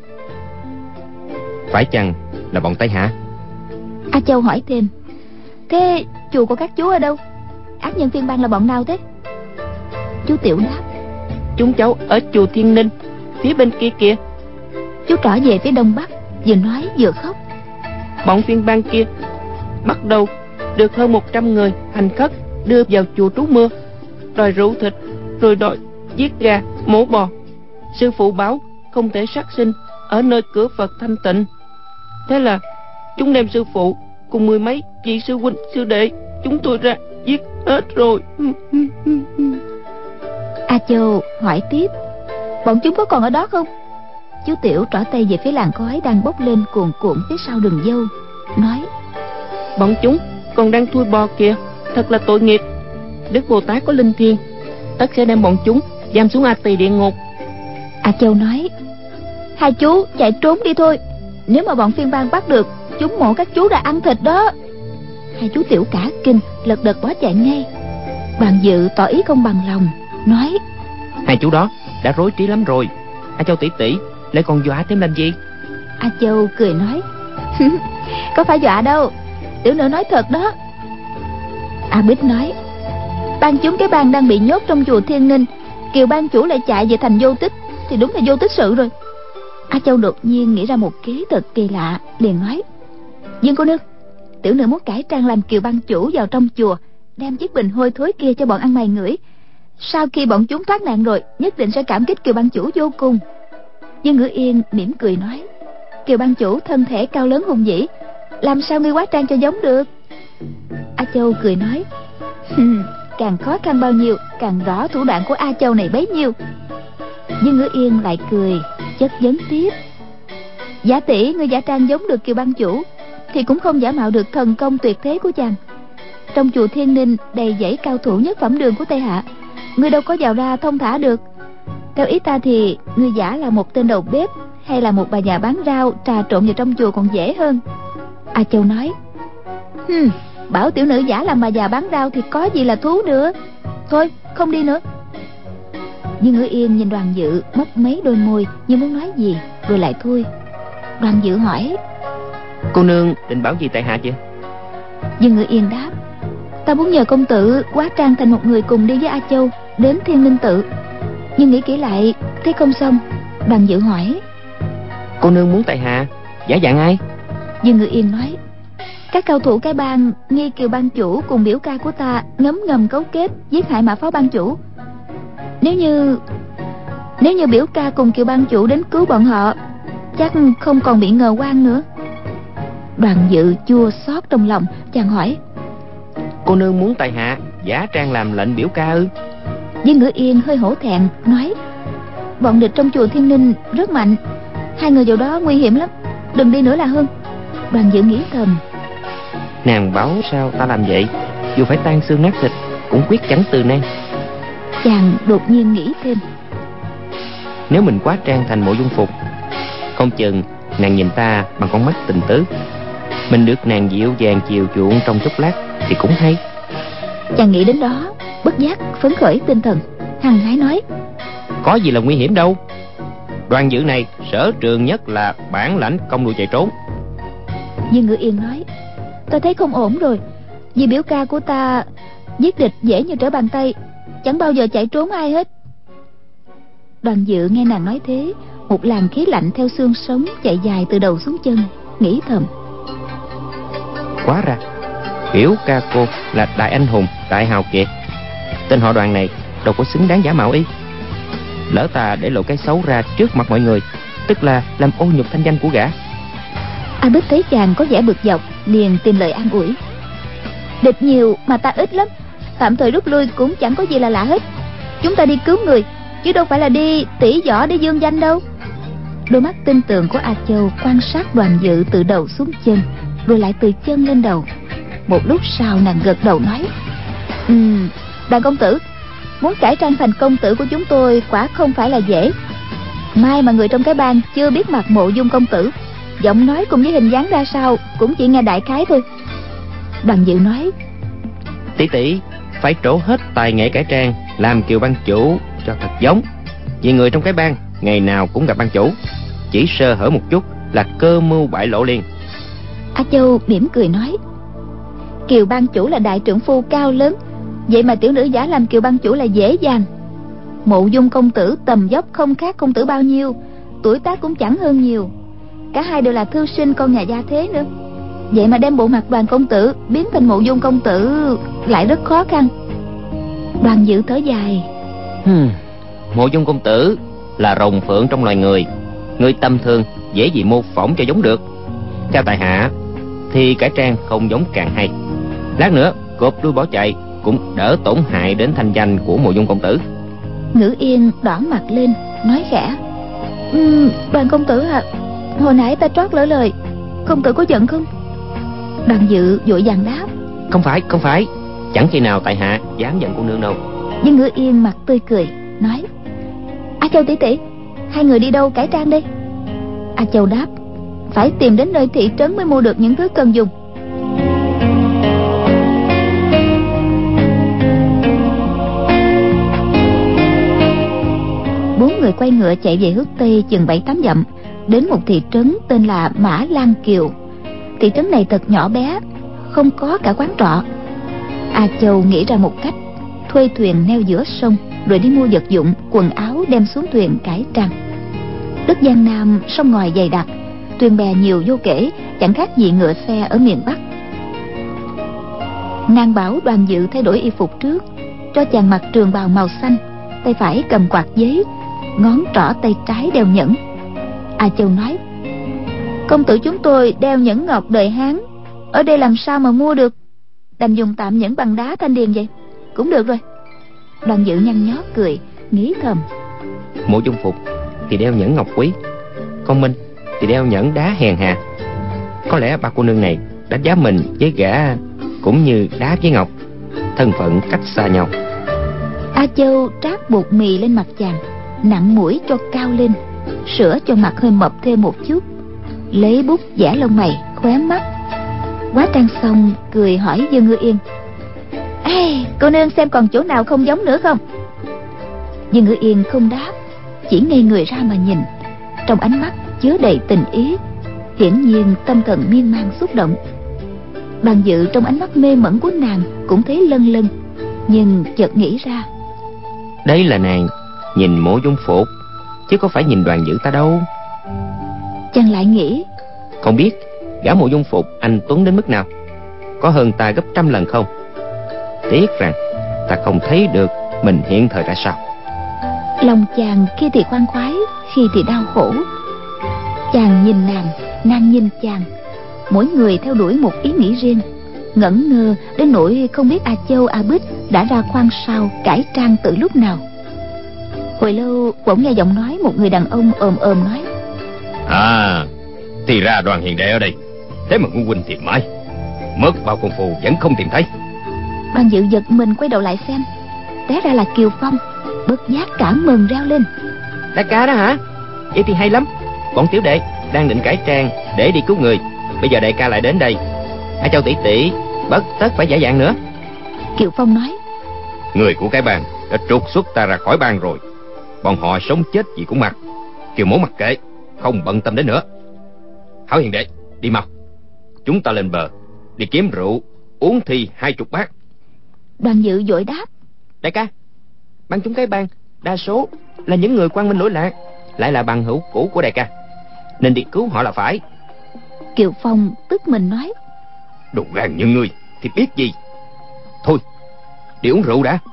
S3: phải chăng là bọn Tây Hạ?
S1: A Châu hỏi thêm: thế chùa của các chú ở đâu? Ác nhân phiên bang là bọn nào thế? Chú tiểu đáp:
S4: chúng cháu ở chùa Thiên Ninh, phía bên kia kìa.
S1: Chú trỏ về phía đông bắc, vừa nói vừa khóc:
S4: bọn phiên bang kia bắt đầu được hơn 100 người hành khất đưa vào chùa trú mưa, đòi rượu thịt, rồi đòi giết gà mổ bò. Sư phụ bảo không thể sát sinh ở nơi cửa Phật thanh tịnh, thế là chúng đem sư phụ cùng 10 mấy vị sư huynh sư đệ chúng tôi ra giết hết rồi.
S1: A Châu hỏi tiếp: bọn chúng có còn ở đó không? Chú tiểu trỏ tay về phía làn khói đang bốc lên cuồn cuộn phía sau rừng dâu, nói:
S4: bọn chúng còn đang thui bò kìa, thật là tội nghiệp. Đức Bồ Tát có linh thiêng, tất sẽ đem bọn chúng giam xuống A Tỳ địa ngục.
S1: A Châu nói: hai chú chạy trốn đi thôi, nếu mà bọn phiên bang bắt được, chúng mổ các chú ra ăn thịt đó. Hai chú tiểu cả kinh, lật đật bỏ chạy ngay. Đoàn Dự tỏ ý không bằng lòng, nói:
S3: hai chú đó đã rối trí lắm rồi, A Châu tỷ tỷ lại còn dọa thêm làm gì?
S1: A Châu cười nói: có phải dọa đâu, tiểu nữ nói thật đó. A Bích nói: ban chúng cái bang đang bị nhốt trong chùa Thiên Ninh, Kiều ban chủ lại chạy về thành vô tích, thì đúng là vô tích sự rồi. A Châu đột nhiên nghĩ ra một kế thật kỳ lạ, liền nói: Dương cô nương, tiểu nữ muốn cải trang làm Kiều ban chủ vào trong chùa, đem chiếc bình hôi thối kia cho bọn ăn mày ngửi. Sau khi bọn chúng thoát nạn rồi, nhất định sẽ cảm kích Kiều ban chủ vô cùng. Dương Ngữ Yên mỉm cười nói:
S5: Kiều ban chủ thân thể cao lớn hùng vĩ, làm sao ngươi hóa trang cho giống được? A Châu cười nói, càng khó khăn bao nhiêu, càng rõ thủ đoạn của A Châu này bấy nhiêu. Dương Ngữ Yên lại cười chất vấn tiếp, giả tỷ ngươi giả trang giống được Kiều ban chủ, thì cũng không giả mạo được thần công tuyệt thế của chàng. Trong chùa Thiên Ninh đầy dãy cao thủ nhất phẩm đường của Tây Hạ, ngươi đâu có vào ra thông thả được. Theo ý ta thì ngươi giả là một tên đầu bếp, hay là một bà già bán rau trà trộn vào trong chùa còn dễ hơn. A Châu nói, bảo tiểu nữ giả làm bà già bán rau thì có gì là thú nữa. Thôi không đi nữa. Dương Ngữ Yên nhìn Đoàn Dự mấp mấy đôi môi như muốn nói gì, rồi lại thôi. Đoàn Dự hỏi,
S3: cô nương định bảo gì tại hạ chưa?
S5: Dương Ngữ Yên đáp, ta muốn nhờ công tử hóa trang thành một người cùng đi với A Châu đến Thiên Linh Tự, nhưng nghĩ kỹ lại thấy không xong. Đoàn Dự hỏi,
S3: cô nương muốn tại hạ giả dạng ai?
S5: Dương Ngữ Yên nói, các cao thủ cái bang nghi Kiều ban chủ cùng biểu ca của ta ngấm ngầm cấu kết giết hại Mã Phó ban chủ. Nếu như biểu ca cùng Kiều ban chủ đến cứu bọn họ, chắc không còn bị ngờ oan nữa. Đoàn Dự chua xót trong lòng, chàng hỏi,
S3: cô nương muốn tại hạ giả trang làm lệnh biểu ca ư?
S5: Dương Ngữ Yên hơi hổ thẹn nói, bọn địch trong chùa Thiên Ninh rất mạnh, hai người vào đó nguy hiểm lắm, đừng đi nữa là hơn. Đoàn Dự nghĩ thầm,
S3: nàng bảo sao ta làm vậy, dù phải tan xương nát thịt cũng quyết chẳng từ nan.
S5: Chàng đột nhiên nghĩ thêm,
S3: nếu mình quá trang thành Mộ Dung Phục, không chừng nàng nhìn ta bằng con mắt tình tứ, mình được nàng dịu dàng chiều chuộng trong chốc lát thì cũng hay.
S5: Chàng nghĩ đến đó bất giác phấn khởi tinh thần, hăng hái nói,
S3: có gì là nguy hiểm đâu. Đoàn Dự này sở trường nhất là bản lãnh công đùa chạy trốn.
S5: Dương Ngữ Yên nói, ta thấy không ổn rồi, vì biểu ca của ta giết địch dễ như trở bàn tay, chẳng bao giờ chạy trốn ai hết. Đoàn Dự nghe nàng nói thế, một làn khí lạnh theo xương sống chạy dài từ đầu xuống chân, nghĩ thầm,
S3: quá ra biểu ca cô là đại anh hùng, đại hào kiệt, tên họ Đoàn này đâu có xứng đáng giả mạo y. Lỡ ta để lộ cái xấu ra trước mặt mọi người, tức là làm ô nhục thanh danh của gã.
S5: A Bích thấy chàng có vẻ bực dọc, liền tìm lời an ủi, địch nhiều mà ta ít lắm, tạm thời rút lui cũng chẳng có gì là lạ hết. Chúng ta đi cứu người, chứ đâu phải là đi tỉ võ để dương danh đâu. Đôi mắt tinh tường của A Châu quan sát Đoàn Dự từ đầu xuống chân, rồi lại từ chân lên đầu. Một lúc sau nàng gật đầu nói, Đoàn công tử, muốn cải trang thành công tử của chúng tôi quả không phải là dễ. May mà người trong cái bang chưa biết mặt Mộ Dung công tử, giọng nói cùng với hình dáng ra sao cũng chỉ nghe đại khái thôi. Đoàn Dự nói,
S3: tỷ tỷ phải trổ hết tài nghệ cải trang làm Kiều ban chủ cho thật giống, vì người trong cái bang ngày nào cũng gặp ban chủ, chỉ sơ hở một chút là cơ mưu bại lộ liền.
S5: A Châu mỉm cười nói, Kiều ban chủ là đại trượng phu cao lớn, vậy mà tiểu nữ giả làm Kiều ban chủ là dễ dàng. Mộ Dung công tử tầm dốc không khác công tử bao nhiêu, tuổi tác cũng chẳng hơn nhiều, cả hai đều là thư sinh con nhà gia thế nữa, vậy mà đem bộ mặt Đoàn công tử biến thành Mộ Dung công tử lại rất khó khăn. Đoàn Dự thở dài,
S3: Mộ Dung công tử là rồng phượng trong loài người, người tầm thường dễ gì mô phỏng cho giống được. Theo tại hạ thì cải trang không giống càng hay, lát nữa cộp đuôi bỏ chạy cũng đỡ tổn hại đến thanh danh của Mộ Dung công tử.
S5: Ngữ Yên đỏ mặt lên nói khẽ, Đoàn công tử à, hồi nãy ta trót lỡ lời, công tử có giận không? Đoàn Dự vội vàng đáp,
S3: không phải, chẳng khi nào tại hạ dám giận cô nương đâu.
S5: Nhưng Ngữ Yên mặt tươi cười nói, A Châu tỷ tỷ, hai người đi đâu cải trang đây? A Châu đáp, phải tìm đến nơi thị trấn mới mua được những thứ cần dùng. Bốn người quay ngựa chạy về hướng tây chừng 7-8 dặm, đến một thị trấn tên là Mã Lan Kiều. Thị trấn này thật nhỏ bé, không có cả quán trọ. A Châu nghĩ ra một cách, thuê thuyền neo giữa sông, rồi đi mua vật dụng, quần áo đem xuống thuyền cải trang. Đất Giang Nam sông ngòi dày đặc, thuyền bè nhiều vô kể, chẳng khác gì ngựa xe ở miền Bắc. Nàng bảo Đoàn Dự thay đổi y phục trước, cho chàng mặc trường bào màu xanh, tay phải cầm quạt giấy, ngón trỏ tay trái đeo nhẫn. A Châu nói, Công tử chúng tôi đeo nhẫn ngọc đời Hán, ở đây làm sao mà mua được, đành dùng tạm nhẫn bằng đá Thanh Điền vậy. Cũng được rồi. Đoàn Dự nhăn nhó cười, nghĩ thầm:
S3: Mộ Dung Phục thì đeo nhẫn ngọc quý, con Minh thì đeo nhẫn đá hèn hạ. Có lẽ ba cô nương này đánh giá mình với gã cũng như đá với ngọc, thân phận cách xa nhau.
S5: A Châu trát bột mì lên mặt chàng, nặng mũi cho cao lên, sửa cho mặt hơi mập thêm một chút, lấy bút vẽ lông mày khóe mắt. Hóa trang xong cười hỏi Dương Ngữ Yên: Ê, cô nương xem còn chỗ nào không giống nữa không? Dương Ngữ Yên không đáp, chỉ ngây người ra mà nhìn, trong ánh mắt chứa đầy tình ý, hiển nhiên tâm thần miên man xúc động. Đoàn Dự trong ánh mắt mê mẩn của nàng cũng thấy lân lân, nhưng chợt nghĩ ra,
S3: đấy là nàng nhìn Mộ Dung Phục, chứ có phải nhìn Đoàn Dự ta đâu.
S5: chàng lại nghĩ,
S3: không biết gã Mộ Dung Phục anh tuấn đến mức nào, có hơn ta gấp trăm lần không? Tiếc rằng ta không thấy được mình hiện thời ra sao.
S5: lòng chàng khi thì khoan khoái, khi thì đau khổ. Chàng nhìn nàng nhìn chàng, mỗi người theo đuổi một ý nghĩ riêng, ngẩn ngơ đến nỗi không biết A Châu A Bích đã ra khoang sau cải trang từ lúc nào. Hồi lâu bỗng nghe giọng nói một người đàn ông ồm ồm nói:
S2: À, thì ra Đoàn hiền đệ ở đây. Thế mà Ngũ huynh tìm mãi, mất bao công phu vẫn không tìm thấy.
S5: Đoàn Dự giật mình quay đầu lại xem, té ra là Kiều Phong, bất giác cảm mừng reo lên:
S3: Đại ca đó hả? Vậy thì hay lắm. Bọn tiểu đệ đang định cải trang để đi cứu người, bây giờ đại ca lại đến đây, A Châu tỷ tỷ bất tất phải giả dạng nữa.
S5: Kiều Phong nói:
S2: Người của cái bang đã trục xuất ta ra khỏi bang rồi, bọn họ sống chết gì cũng mặc. Kiều mẫu mặc kệ, không bận tâm đến nữa. Hảo hiền đệ, đi mau, chúng ta lên bờ đi kiếm rượu uống thì 20 bát.
S5: Đoàn Dự vội đáp:
S3: Đại ca, bang chúng cái bang đa số là những người quang minh lỗi lạc, lại là bằng hữu cũ của đại ca, nên đi cứu họ là phải.
S5: Kiều Phong tức mình nói:
S2: Đồ gan như ngươi thì biết gì. Thôi, đi uống rượu đã.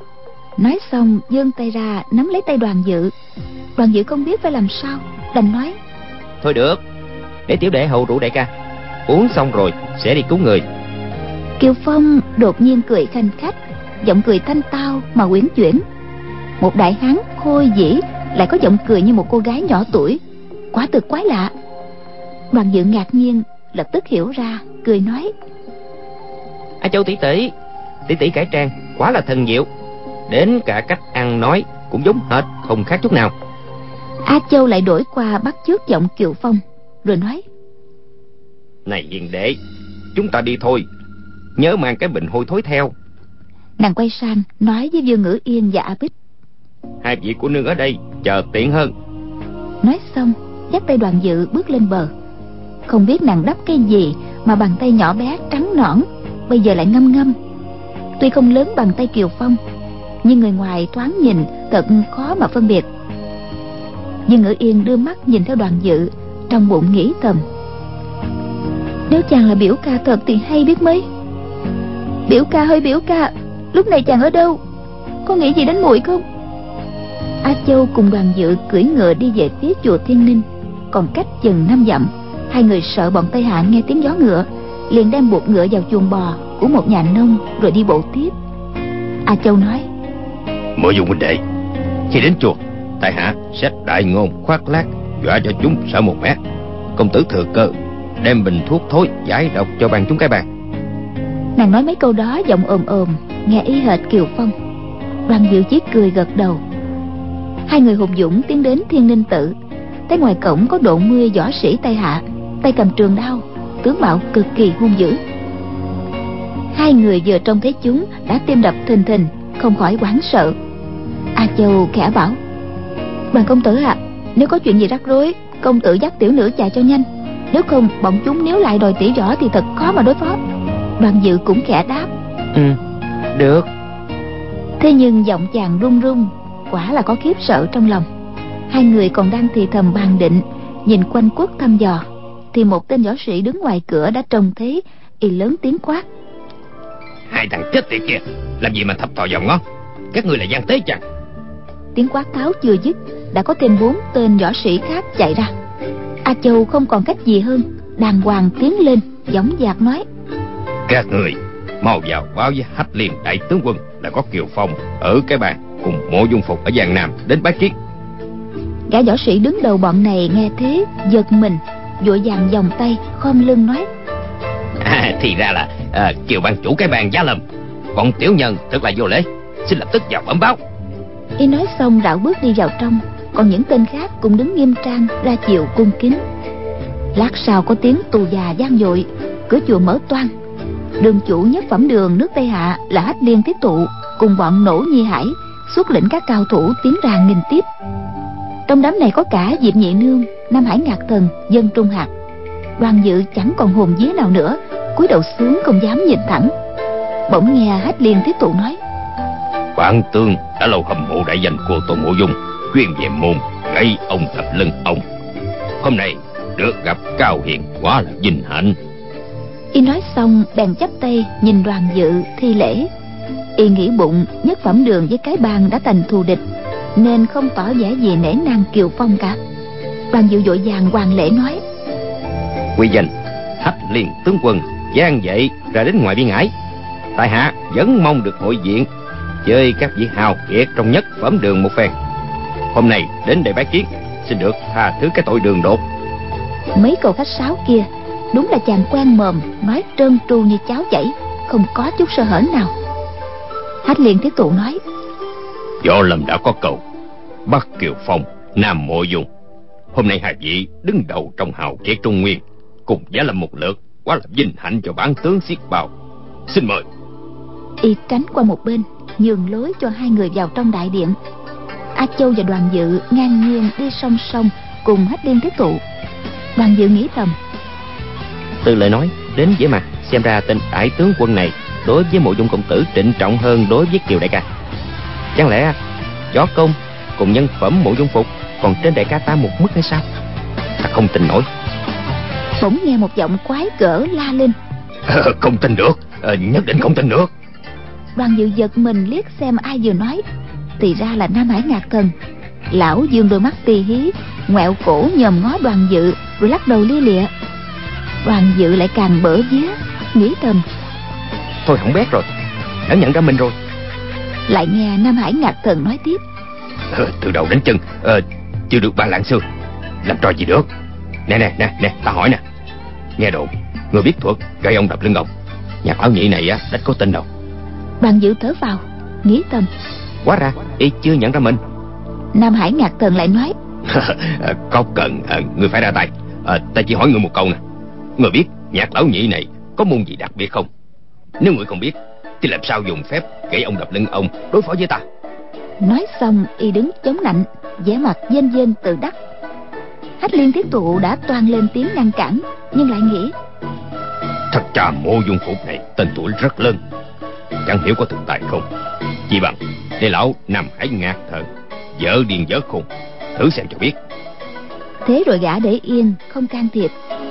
S5: Nói xong giương tay ra nắm lấy tay Đoàn Dự. Đoàn Dự không biết phải làm sao, đành nói:
S3: Thôi được, để tiểu đệ hầu rượu đại ca, uống xong rồi sẽ đi cứu người.
S5: Kiều Phong đột nhiên cười khanh khách, giọng cười thanh tao mà uyển chuyển. Một đại hán khôi dĩ lại có giọng cười như một cô gái nhỏ tuổi, quả thực quái lạ. Đoàn Dự ngạc nhiên, lập tức hiểu ra, cười nói:
S3: A Châu tỷ tỷ cải trang quá là thần diệu, đến cả cách ăn nói cũng giống hệt, không khác chút nào.
S5: A Châu lại đổi qua bắt chước giọng Kiều Phong, rồi nói:
S2: Này hiền đệ, chúng ta đi thôi, nhớ mang cái bình hôi thối theo.
S5: Nàng quay sang nói với Dương Ngữ Yên và A Bích:
S2: Hai vị của nương ở đây chờ tiện hơn.
S5: Nói xong dắt tay Đoàn Dự bước lên bờ. Không biết nàng đắp cái gì mà bàn tay nhỏ bé trắng nõn bây giờ lại ngâm ngâm. Tuy không lớn bằng tay Kiều Phong, nhưng người ngoài thoáng nhìn thật khó mà phân biệt. Dương Ngữ Yên đưa mắt nhìn theo Đoàn Dự, trong bụng nghĩ thầm: Nếu chàng là biểu ca thật thì hay biết mấy. Biểu ca ơi biểu ca, lúc này chàng ở đâu? Có nghĩ gì đến muội không? A Châu cùng Đoàn Dự cưỡi ngựa đi về phía chùa Thiên Ninh, còn cách chừng 5 dặm. Hai người sợ bọn Tây Hạ nghe tiếng gió ngựa, liền đem buộc ngựa vào chuồng bò của một nhà nông rồi đi bộ tiếp. A Châu nói:
S2: Mộ Dung huynh đệ, khi đến chùa, tại hạ sẽ đại ngôn khoác lác, dọa cho chúng sợ một mét. Công tử thừa cơ đem bình thuốc thối giải độc cho bang chúng cái bang.
S5: Nàng nói mấy câu đó giọng ồm ồm, nghe ý hệt Kiều Phong. Đoàn Dự chỉ cười gật đầu. Hai người hùng dũng tiến đến Thiên Ninh Tự. Tới ngoài cổng có Độ 10 võ sĩ Tây Hạ, tay cầm trường đao, tướng mạo cực kỳ hung dữ. Hai người vừa trông thấy chúng đã tim đập thình thình, không khỏi hoảng sợ. A Châu khẽ bảo: Đoàn công tử ạ, nếu có chuyện gì rắc rối, công tử dắt tiểu nữ chạy cho nhanh, nếu không bọn chúng nếu lại đòi tỉ võ thì thật khó mà đối phó. Đoàn Dự cũng khẽ đáp:
S3: Được.
S5: Thế nhưng giọng chàng run run, quả là có khiếp sợ trong lòng. Hai người còn đang thì thầm bàn định, nhìn quanh quất thăm dò, thì một tên võ sĩ đứng ngoài cửa đã trông thấy, y lớn tiếng quát:
S2: Hai thằng chết tiệt kia, làm gì mà thập thò vào ngó? Các ngươi là gian tế chăng?
S5: Tiếng quát tháo chưa dứt, đã có thêm 4 tên võ sĩ khác chạy ra. A Châu không còn cách gì hơn, đàng hoàng tiến lên, dõng dạc nói:
S2: Các người mau vào báo với Hách Liên đại tướng quân là có Kiều Phong ở cái bàn cùng Mộ Dung Phục ở Giang Nam đến bái kiến.
S5: Gã võ sĩ đứng đầu bọn này nghe thế giật mình, vội vàng vòng tay khom lưng nói:
S2: Thì ra là Kiều ban chủ cái bàn Giá Lâm. Bọn tiểu nhân thật là vô lễ, xin lập tức vào bẩm báo.
S5: Y nói xong rảo bước đi vào trong, còn những tên khác cũng đứng nghiêm trang ra chiều cung kính. Lát sau có tiếng tù già vang dội, cửa chùa mở toang. Đường chủ nhất phẩm đường nước Tây Hạ là Hách Liên Thiết Tụ cùng bọn Nỗ Nhi Hải xuất lĩnh các cao thủ tiến ra nghênh tiếp. Trong đám này có cả Diệp Nhị Nương, Nam Hải Ngạc Thần, Dân Trung Hạc. Đoàn Dự chẳng còn hồn vía nào nữa, cúi đầu xuống không dám nhìn thẳng. Bỗng nghe Hách Liên Thiết Tụ nói:
S2: Bản tướng đã lâu hâm mộ đại danh của Tô Mộ Dung, chuyên về môn gãy ông đập lưng ông. Hôm nay được gặp Cao Hiền quá là vinh hạnh.
S5: Y nói xong bèn chắp tay nhìn Đoàn Dự thi lễ. Y nghĩ bụng nhất phẩm đường với cái bang đã thành thù địch, nên không tỏ vẻ gì nể nang Kiều Phong cả. Đoàn Dự vội vàng hoàn lễ nói:
S2: Quy danh Hách Liên tướng quân gian dậy ra đến ngoài biên ải, tại hạ vẫn mong được hội diện chơi các vị hào kiệt trong nhất phẩm đường một phen. Hôm nay đến đây bái kiến, xin được tha thứ cái tội đường đột.
S5: Mấy câu khách sáo kia đúng là chàng quen mồm, nói trơn tru như cháo chảy, không có chút sơ hở nào. Hách Liên Thiết Tụ nói:
S2: Võ Lâm đã có câu Bắc Kiều Phong, Nam Mộ Dung. Hôm nay hai vị đứng đầu trong hào kiệt Trung Nguyên, cùng Giá Lâm một lượt, quá là vinh hạnh cho bản tướng xiết bao. Xin mời.
S5: Y tránh qua một bên, nhường lối cho hai người vào trong đại điện. A Châu và Đoàn Dự ngang nhiên đi song song cùng Hách Liên Thiết Tụ. Đoàn Dự nghĩ thầm:
S3: Từ lời nói đến vẻ mặt, xem ra tên đại tướng quân này đối với Mộ Dung công tử trịnh trọng hơn đối với Kiều đại ca. Chẳng lẽ võ công cùng nhân phẩm Mộ Dung Phục còn trên đại ca ta một mức hay sao? Ta không tin nổi.
S5: Bỗng nghe một giọng quái gở la lên:
S2: Không tin được, nhất định không tin được.
S5: Đoàn Dự giật mình liếc xem ai vừa nói, thì ra là Nam Hải Ngạc Thần. Lão dương đôi mắt tì hí, ngoẹo cổ nhòm ngó Đoàn Dự rồi lắc đầu lia lịa. Đoàn Dự lại càng bỡ vía, nghĩ thầm:
S3: Thôi hỏng bét rồi, đã nhận ra mình rồi.
S5: Lại nghe Nam Hải Ngạc Thần nói tiếp:
S2: Từ đầu đến chân chưa được ba lạng xương, làm trò gì được. Nè, ta hỏi nè, nghe đồn người biết thuật gãy ông đập lưng ông, Nhạc lão nhị này đách có tin đâu.
S5: Đoàn Dự thở vào, nghĩ thầm:
S3: Quá ra y chưa nhận ra mình.
S5: Nam Hải Ngạc Thần lại nói:
S2: Có cần người phải ra tay. Ta chỉ hỏi người một câu nè, người biết Nhạc lão nhị này có môn gì đặc biệt không? Nếu người không biết thì làm sao dùng phép gãy ông đập lưng ông đối phó với ta?
S5: Nói xong y đứng chống nạnh, vẻ mặt vênh vênh tự đắc. Hách Liên Thiết Tụ đã toan lên tiếng ngăn cản, nhưng lại nghĩ:
S2: Thật ra Mộ Dung Phục này tên tuổi rất lớn, chẳng hiểu có thực tài không. Chỉ bằng để lão Nam Hải Ngạc Thần dở điên dở khùng, thử xem cho biết.
S5: Thế rồi gã để yên không can thiệp.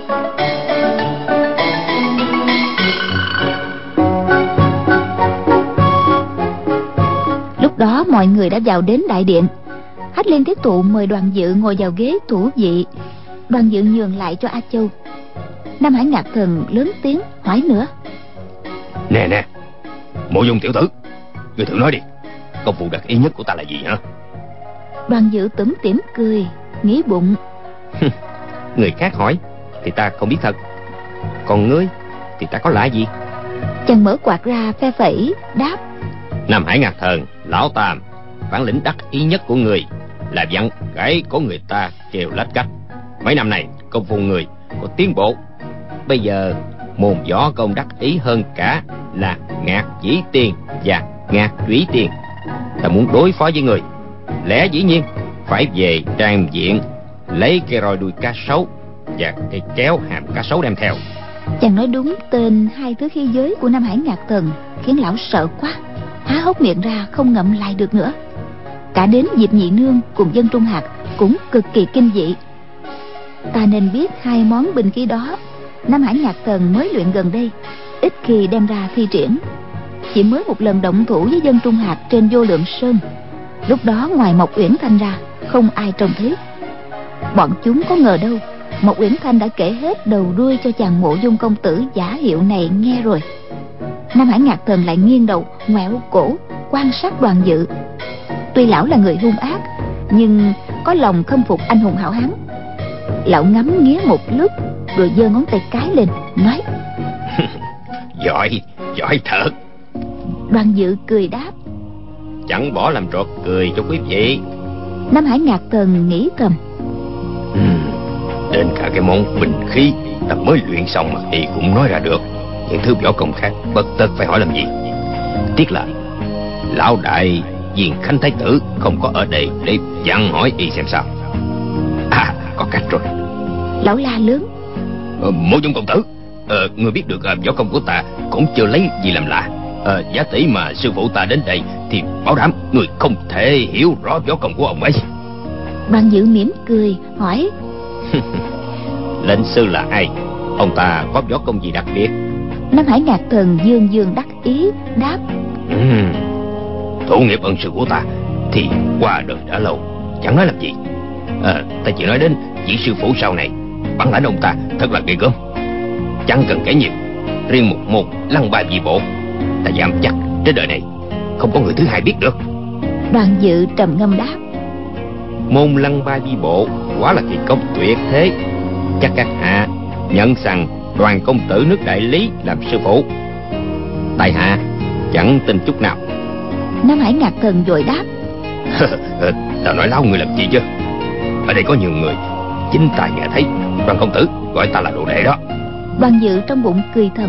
S5: Lúc đó mọi người đã vào đến đại điện. Hách Liên Thiết Tụ mời Đoàn Dự ngồi vào ghế thủ vị. Đoàn Dự nhường lại cho A Châu. Nam Hải Ngạc Thần lớn tiếng hỏi nữa:
S2: Nè, Mộ Dung tiểu tử, người thử nói đi, công vụ đặc ý nhất của ta là gì hả?
S5: Đoàn Dự tủm tỉm cười, nghĩ bụng:
S3: Người khác hỏi thì ta không biết thật, còn ngươi thì ta có lạ gì?
S5: Chàng mở quạt ra phe phẩy đáp:
S2: Nam Hải Ngạc Thần, lão Tam, bản lĩnh đắc ý nhất của người là dặn gãy của người ta kêu lách cách. Mấy năm này công phu người có tiến bộ. Bây giờ môn võ công đắc ý hơn cả là Ngạc Chỉ Tiên và Ngạc Thủy Tiên. Ta muốn đối phó với người, lẽ dĩ nhiên phải về trang viện lấy cây roi đuôi cá sấu và cây kéo hàm cá sấu đem theo.
S5: Chàng nói đúng tên hai thứ khí giới của Nam Hải Ngạc Thần, khiến lão sợ quá, há hốc miệng ra không ngậm lại được nữa. Cả đến Diệp Nhị Nương cùng Dân Trung Hạc cũng cực kỳ kinh dị. Ta nên biết hai món binh khí đó Nam Hải Ngạc Thần mới luyện gần đây, ít khi đem ra thi triển. Chỉ mới một lần động thủ với Dân Trung Hạc trên Vô Lượng Sơn, lúc đó ngoài Mộc Uyển Thanh ra không ai trông thấy. Bọn chúng có ngờ đâu Mộc Uyển Thanh đã kể hết đầu đuôi cho chàng Mộ Dung công tử giả hiệu này nghe rồi. Nam Hải Ngạc Thần lại nghiêng đầu ngoẹo cổ quan sát Đoàn Dự. Tuy lão là người hung ác, nhưng có lòng khâm phục anh hùng hảo hán. Lão ngắm nghía một lúc rồi giơ ngón tay cái lên nói:
S2: Giỏi, giỏi thật.
S5: Đoàn Dự cười đáp:
S2: Chẳng bỏ làm trò cười cho quý vị.
S5: Nam Hải Ngạc Thần nghĩ thầm:
S2: Đến cả cái món bình khí ta mới luyện xong mà y cũng nói ra được. Những thứ võ công khác bất tất phải hỏi làm gì. Tiếc là lão đại Diền Khánh Thái tử không có ở đây để dặn hỏi y xem sao. À, có cách rồi.
S5: Lão la lớn:
S2: Mộ Dung công tử, người biết được võ công của ta cũng chưa lấy gì làm lạ. Giả tỷ mà sư phụ ta đến đây thì bảo đảm người không thể hiểu rõ võ công của ông ấy.
S5: Đoàn Dự mỉm cười hỏi:
S2: Lệnh sư là ai? Ông ta có võ công gì đặc biệt?
S5: Nam Hải Ngạc Thần dương dương đắc ý đáp:
S2: Thụ nghiệp ân sư của ta thì qua đời đã lâu, chẳng nói làm gì. Ta chỉ nói đến vị sư phụ sau này, bản lãnh ông ta thật là ghê gớm. Chẳng cần kể nhiều, riêng một môn Lăng Ba Vi Bộ, ta dám chắc trên đời này không có người thứ hai biết được.
S5: Đoàn Dự trầm ngâm đáp:
S2: Môn Lăng Ba Vi Bộ quả là kỳ công tuyệt thế. Chắc các hạ nhận rằng Đoàn công tử nước Đại Lý làm sư phụ. Tại hạ chẳng tin chút nào.
S5: Nam Hải Ngạc Thần vội đáp:
S2: Ta nói láo người làm gì chứ? Ở đây có nhiều người chính tai nghe thấy Đoàn công tử gọi ta là đồ đệ đó.
S5: Đoàn Dự trong bụng cười thầm: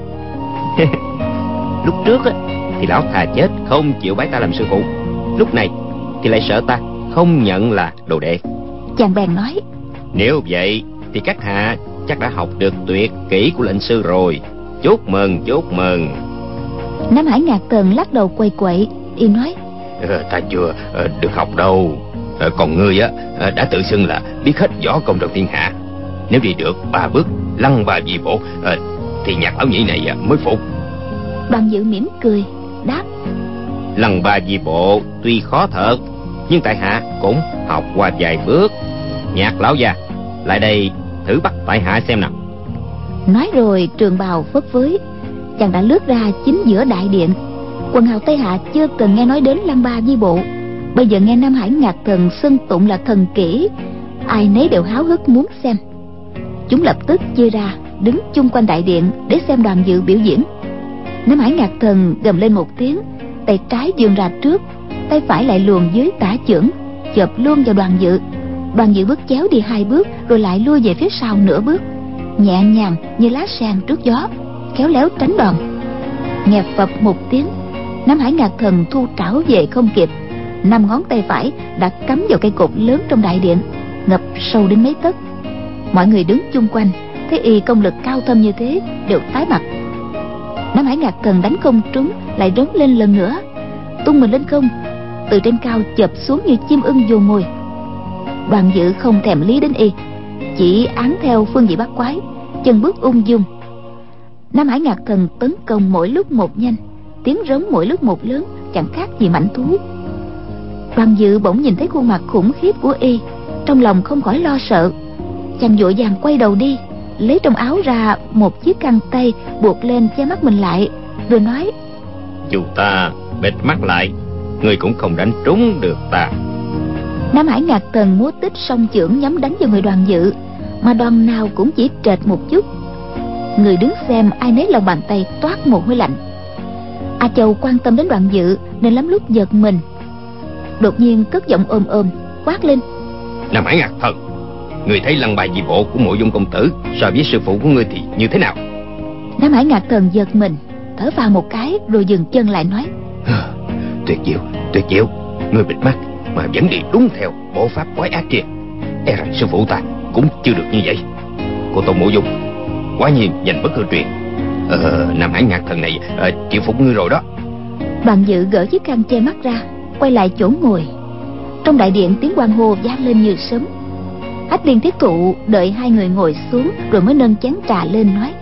S3: Lúc trước thì lão thà chết không chịu bái ta làm sư phụ, lúc này thì lại sợ ta không nhận là đồ đệ.
S5: Chàng bèn nói:
S2: Nếu vậy thì các hạ chắc đã học được tuyệt kỹ của lệnh sư rồi. Chúc mừng, chúc mừng.
S5: Nam Hải Ngạc Thần lắc đầu quay quậy, y nói:
S2: Ta chưa được học đâu. Còn ngươi đã tự xưng là biết hết võ công trong thiên hạ. Nếu đi được 3 bước Lăng Ba Vi Bộ thì Nhạc lão nhị này mới phục.
S5: Đoàn Dự mỉm cười đáp:
S3: Lăng Ba Vi Bộ tuy khó thật, nhưng tại hạ cũng học qua vài bước. Nhạc lão già, lại đây thử bắt tại hạ xem nào.
S5: Nói rồi trường bào phất phới, chàng đã lướt ra chính giữa đại điện. Quần hào Tây Hạ chưa từng nghe nói đến Lăng Ba Vi Bộ, bây giờ nghe Nam Hải Ngạc Thần xưng tụng là thần kỹ, ai nấy đều háo hức muốn xem. Chúng lập tức chia ra đứng chung quanh đại điện để xem Đoàn Dự biểu diễn. Nam Hải Ngạc Thần gầm lên một tiếng, tay trái vươn ra trước, tay phải lại luồn dưới tả chưởng chộp luôn vào Đoàn Dự. Đoàn Dự bước chéo đi 2 bước rồi lại lui về phía sau nửa bước, nhẹ nhàng như lá sen trước gió, khéo léo tránh đòn. Nghe phập một tiếng, Nam Hải Ngạc Thần thu trảo về không kịp, 5 ngón tay phải đã cắm vào cây cột lớn trong đại điện, ngập sâu đến mấy tấc. Mọi người đứng chung quanh thấy y công lực cao thâm như thế đều tái mặt. Nam Hải Ngạc Thần đánh không trúng lại rống lên lần nữa, tung mình lên không, từ trên cao chộp xuống như chim ưng vô mồi. Đoàn Dự không thèm lý đến y, chỉ án theo phương vị bắt quái, chân bước ung dung. Nam Hải Ngạc Thần tấn công mỗi lúc một nhanh, tiếng rống mỗi lúc một lớn, chẳng khác gì mãnh thú. Đoàn Dự bỗng nhìn thấy khuôn mặt khủng khiếp của y, trong lòng không khỏi lo sợ. Chàng vội vàng quay đầu đi, lấy trong áo ra một chiếc găng tay buộc lên che mắt mình lại, rồi nói:
S2: Dù ta bịt mắt lại, ngươi cũng không đánh trúng được ta.
S5: Nam Hải Ngạc Thần múa tích song chưởng nhắm đánh vào người Đoàn Dự, mà đòn nào cũng chỉ trệt một chút. Người đứng xem ai nấy lòng bàn tay toát mồ hôi lạnh. A Châu quan tâm đến Đoàn Dự nên lắm lúc giật mình, đột nhiên cất giọng ôm ôm quát lên:
S2: Nam Hải Ngạc Thần, người thấy Lăng Ba Vi Bộ của Mộ Dung công tử so với sư phụ của ngươi thì như thế nào?
S5: Nam Hải Ngạc Thần giật mình, thở phào một cái rồi dừng chân lại nói:
S2: Tuyệt diệu, tuyệt diệu. Ngươi bịt mắt mà vẫn đi đúng theo bộ pháp quái ác kia. E rằng sư phụ ta cũng chưa được như vậy. Cô Tôn Mộ Dung quá nhiên giành bất hư truyền. Nam Hải Ngạc Thần này chịu phục ngươi rồi đó.
S5: Đoàn Dự gỡ chiếc khăn che mắt ra, quay lại chỗ ngồi. Trong đại điện tiếng hoan hô vang lên như sấm. Hách Liên Thiết Thụ đợi hai người ngồi xuống rồi mới nâng chén trà lên nói: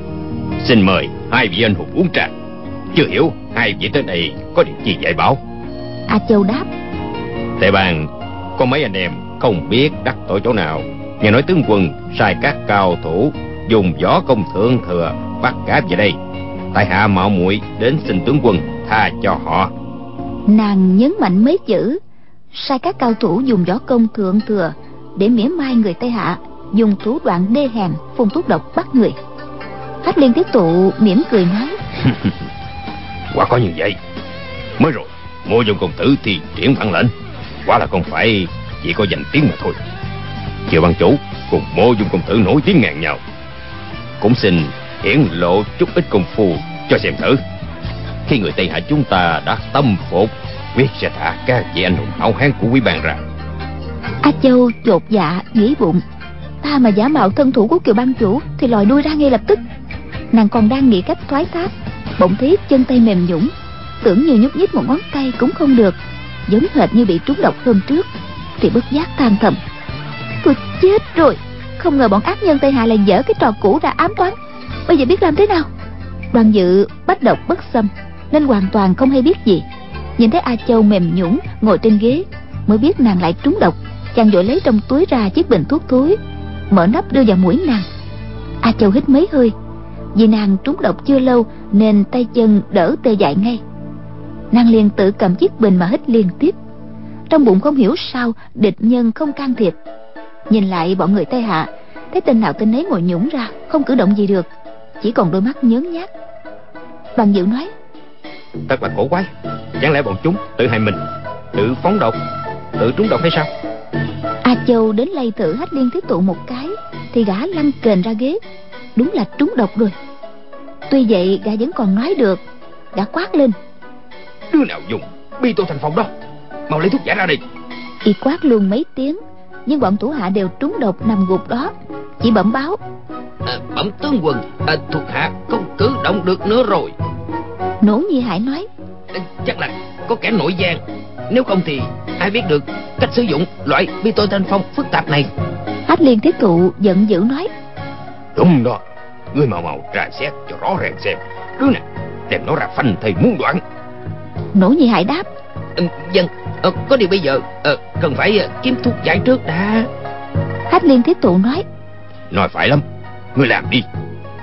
S2: Xin mời hai vị anh hùng uống trà. Chưa hiểu hai vị tới đây có điều gì dạy bảo?
S5: A Châu đáp:
S2: Tề Bang có mấy anh em không biết đắc tội chỗ nào Nghe nói tướng quân sai các cao thủ dùng võ công thượng thừa bắt gáp về đây. Tại hạ mạo muội đến xin tướng quân tha cho họ.
S5: Nàng nhấn mạnh mấy chữ sai các cao thủ dùng võ công thượng thừa để mỉa mai người Tây Hạ dùng thủ đoạn đê hèn phun thuốc độc bắt người. Hách Liên Thiết Tụ mỉm cười nói:
S2: Quả có như vậy. Mới rồi Mộ Dung công tử thì triển bản lệnh, quả là không phải chỉ có danh tiếng mà thôi. Kiều ban chủ cùng Mộ Dung công tử nổi tiếng ngàn nhau, cũng xin hiển lộ chút ít công phu cho xem thử. Khi người Tây Hạ chúng ta đã tâm phục, quyết sẽ thả các vị anh hùng hảo hán của Quý Bang ra.
S5: A Châu chột dạ nghĩ bụng, ta mà giả mạo thân thủ của Kiều ban chủ thì lòi đuôi ra ngay lập tức. Nàng còn đang nghĩ cách thoái thác, bỗng thấy chân tay mềm nhũn, tưởng như nhúc nhích một ngón tay cũng không được, giống hệt như bị trúng độc hôm trước, thì bất giác than thầm: tôi chết rồi, không ngờ bọn ác nhân Tây Hạ lại dở cái trò cũ ra ám toán. Bây giờ biết làm thế nào? Đoàn Dự bách độc bất xâm nên hoàn toàn không hay biết gì. Nhìn thấy A Châu mềm nhũn ngồi trên ghế, mới biết nàng lại trúng độc. Chàng vội lấy trong túi ra chiếc bình thuốc thối, mở nắp đưa vào mũi nàng. A Châu hít mấy hơi, vì nàng trúng độc chưa lâu nên tay chân đỡ tê dại ngay. Nàng liền tự cầm chiếc bình mà hít liên tiếp. Trong bụng không hiểu sao địch nhân không can thiệp. Nhìn lại bọn người Tây Hạ, thấy tên nào tên nấy ngồi nhũng ra, không cử động gì được, chỉ còn đôi mắt nhớn nhác. Đoàn Dự nói:
S2: Thật là cổ quái, chẳng lẽ bọn chúng tự hại mình, tự phóng độc, tự trúng độc hay sao?
S5: A Châu đến lay thử Hách Liên Thiết Tụ một cái, thì gã lăn kềnh ra ghế, đúng là trúng độc rồi. Tuy vậy gã vẫn còn nói được, gã quát lên:
S2: Đứa nào dùng bi tô thành phòng đó, mau lấy thuốc giải ra đi.
S5: Y quát luôn mấy tiếng, nhưng bọn thủ hạ đều trúng độc nằm gục đó, chỉ bẩm báo:
S3: Bẩm tướng quân, thuộc hạ không cử động được nữa rồi.
S5: Nỗ Nhi Hải nói:
S3: Chắc là có kẻ nội gian, nếu không thì ai biết được cách sử dụng loại bi tô thanh phong phức tạp này.
S5: Hách Liên Thiết Tụ giận dữ nói:
S2: Đúng đó, ngươi mau tra xét cho rõ ràng xem, đứa này đem nó ra phanh thây muôn đoạn.
S5: Nỗ Nhi Hải đáp:
S3: Vâng, có điều bây giờ cần phải kiếm thuốc giải trước đã.
S5: Hách Liên Thiết Tụ nói:
S2: Nói phải lắm, ngươi làm đi.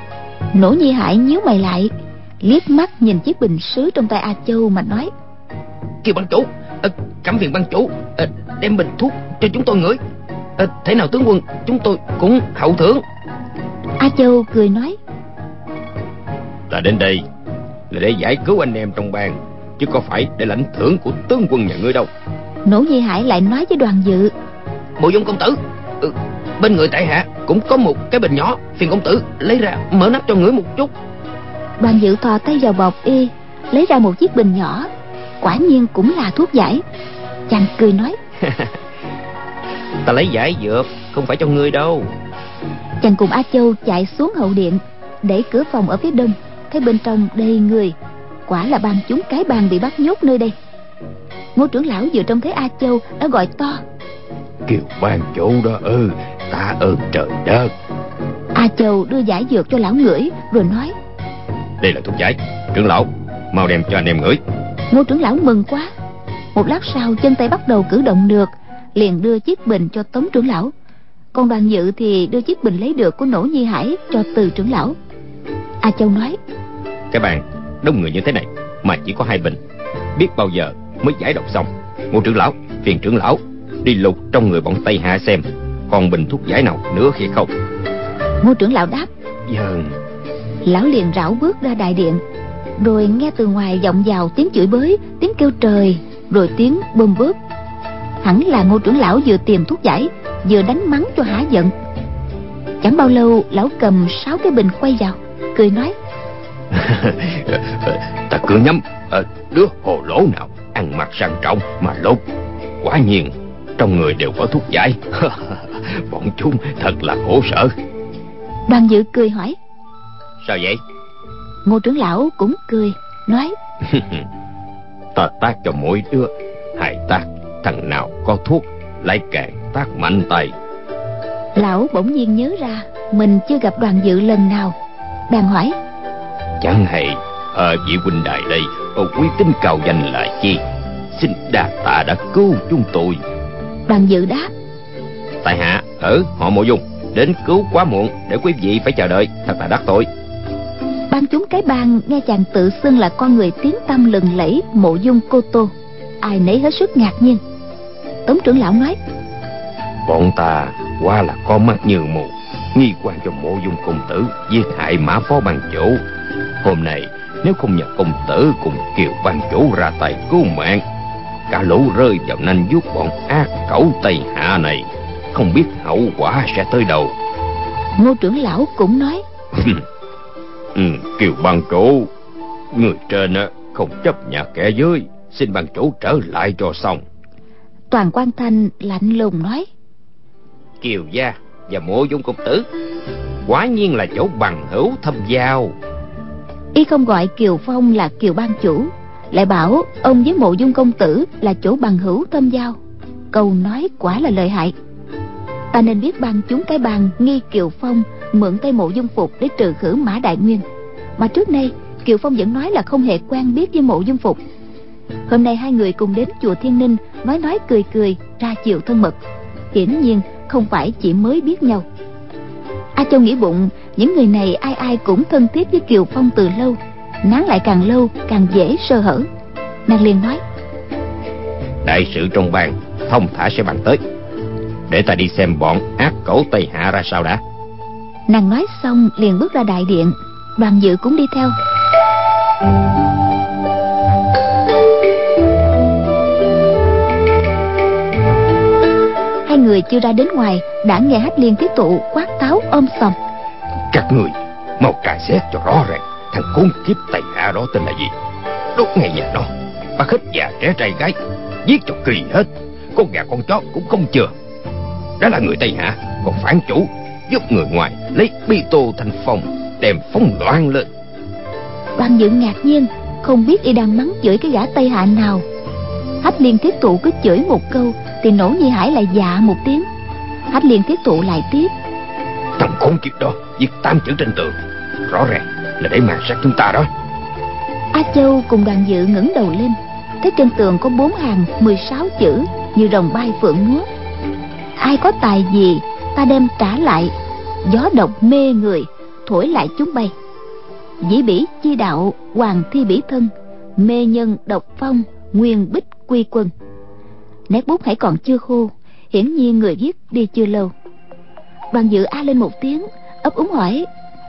S5: Nỗ Nhi Hải nhíu mày lại, liếc mắt nhìn chiếc bình sứ trong tay A Châu mà nói:
S3: Kiều ban chủ, cảm phiền ban chủ đem bình thuốc cho chúng tôi ngửi. Thế nào tướng quân, chúng tôi cũng hậu thưởng.
S5: A Châu cười nói:
S2: Ta đến đây là để giải cứu anh em trong bang, chứ có phải để lãnh thưởng của tướng quân nhà ngươi đâu.
S5: Nỗ Nhi Hải lại nói với Đoàn Dự:
S3: Mộ Dung công tử, bên người tại hạ cũng có một cái bình nhỏ, phiền công tử lấy ra mở nắp cho ngửi một chút.
S5: Đoàn Dự thò tay vào bọc y, lấy ra một chiếc bình nhỏ, quả nhiên cũng là thuốc giải. Chàng cười nói:
S3: Ta lấy giải dược, không phải cho ngươi đâu.
S5: Chàng cùng A Châu chạy xuống hậu điện, đẩy cửa phòng ở phía đông, thấy bên trong đầy người, quả là bang chúng cái bang bị bắt nhốt nơi đây. Ngô trưởng lão vừa trông thấy A Châu đã gọi to:
S2: Kiều ban chủ đó tạ ơn trời đất.
S5: A Châu đưa giải dược cho lão ngửi rồi nói:
S2: Đây là thuốc giải, trưởng lão mau đem cho anh em ngửi.
S5: Ngô trưởng lão mừng quá. Một lát sau chân tay bắt đầu cử động được, liền đưa chiếc bình cho Tống trưởng lão. Còn Đoàn Dự thì đưa chiếc bình lấy được của Nỗ Nhi Hải cho Từ trưởng lão. A Châu nói:
S2: Cái bàn đông người như thế này mà chỉ có 2 bình, biết bao giờ mới giải độc xong. Ngô trưởng lão, phiền trưởng lão đi lục trong người bọn Tây Hạ xem còn bình thuốc giải nào nữa khi không.
S5: Ngô trưởng lão đáp:
S2: Vâng.
S5: Lão liền rảo bước ra đại điện, rồi nghe từ ngoài vọng vào tiếng chửi bới, tiếng kêu trời, rồi tiếng bơm bớp. Hẳn là Ngô trưởng lão vừa tìm thuốc giải, vừa đánh mắng cho hả giận. Chẳng bao lâu lão cầm 6 cái bình quay vào, cười nói:
S2: Ta cứ nhắm đứa hồ lỗ nào ăn mặc sang trọng mà lột, quả nhiên trong người đều có thuốc giải. Bọn chúng thật là khổ sở.
S5: Đoàn Dự cười hỏi:
S2: Sao vậy?
S5: Ngô trưởng lão cũng cười nói:
S2: Ta tác cho mỗi đứa 2 tác, thằng nào có thuốc lại càng tác mạnh tay.
S5: Lão bỗng nhiên nhớ ra mình chưa gặp Đoàn Dự lần nào, bèn hỏi:
S2: Chẳng hay vị huynh đài đây quý tính cao danh là chi? Xin đa tạ đã cứu chúng tôi.
S5: Đoàn Dự đáp:
S2: Tại hạ Họ Mộ Dung đến cứu quá muộn, để quý vị phải chờ đợi, thật là đắc tội.
S5: Ban chúng cái bang nghe chàng tự xưng là con người tiếng tăm lừng lẫy Mộ Dung Cô Tô, ai nấy hết sức ngạc nhiên. Tống trưởng lão nói:
S2: Bọn ta quá là có mắt như mù, nghi quan cho Mộ Dung công tử giết hại Mã phó ban chủ. Hôm nay nếu không nhờ công tử cùng Kiều ban chủ ra tay cứu mạng, cả lũ rơi vào nanh vuốt bọn ác cẩu Tây Hạ này, không biết hậu quả sẽ tới đâu.
S5: Ngô trưởng lão cũng nói:
S2: Kiều ban chủ, người trên không chấp nhận kẻ dưới, xin ban chủ trở lại cho xong.
S5: Toàn Quan Thanh lạnh lùng nói:
S2: Kiều gia và Mộ Dung công tử quả nhiên là chỗ bằng hữu thâm giao.
S5: Y không gọi Kiều Phong là Kiều ban chủ, lại bảo ông với Mộ Dung công tử là chỗ bằng hữu thâm giao. Câu nói quả là lợi hại. Ta nên biết ban chúng cái bang nghi Kiều Phong mượn tay Mộ Dung Phục để trừ khử Mã Đại Nguyên, mà trước nay Kiều Phong vẫn nói là không hề quen biết với Mộ Dung Phục. Hôm nay hai người cùng đến chùa Thiên Ninh, nói cười cười, ra chiều thân mật, hiển nhiên không phải chỉ mới biết nhau. A Châu nghĩ bụng, những người này ai ai cũng thân thiết với Kiều Phong từ lâu, nán lại càng lâu càng dễ sơ hở. Nàng liền nói:
S2: Đại sự trong bang thông thả sẽ bàn tới, để ta đi xem bọn ác cẩu Tây Hạ ra sao đã.
S5: Nàng nói xong liền bước ra đại điện. Đoàn Dự cũng đi theo. Hai người chưa ra đến ngoài đã nghe Hách Liên Thiết Tụ quát tháo ôm sòm:
S2: Các người mau tra xét cho rõ ràng, thằng khốn kiếp Tây Hạ đó tên là gì, đốt ngay nhà nó, bắt hết già trẻ trai gái, giết cho kỳ hết, con gà con chó cũng không chừa. Đó là người Tây Hạ, còn phản chủ giúp người ngoài lấy bi tô thành phòng, đem phóng loạn lên.
S5: Đoàn Dự ngạc nhiên, không biết y đang mắng chửi cái gã Tây Hạ nào. Hách Liên Thiết Tụ cứ chửi một câu thì Nỗ Nhi Hải lại dạ một tiếng. Hách Liên Thiết Tụ lại tiếp:
S2: Thằng khốn kiếp đó viết 8 chữ trên tường, rõ ràng là để mạt sát chúng ta đó.
S5: A Châu cùng Đoàn Dự ngẩng đầu lên, thấy trên tường có 4 hàng 16 chữ như rồng bay phượng múa: Ai có tài gì ta đem trả lại, gió độc mê người thổi lại chúng bay. Dĩ bỉ chi đạo hoàng thi bỉ thân, mê nhân độc phong nguyên bích quy quân. Nét bút hãy còn chưa khô, hiển nhiên người viết đi chưa lâu. Đoàn Dự a lên một tiếng, ấp úng hỏi: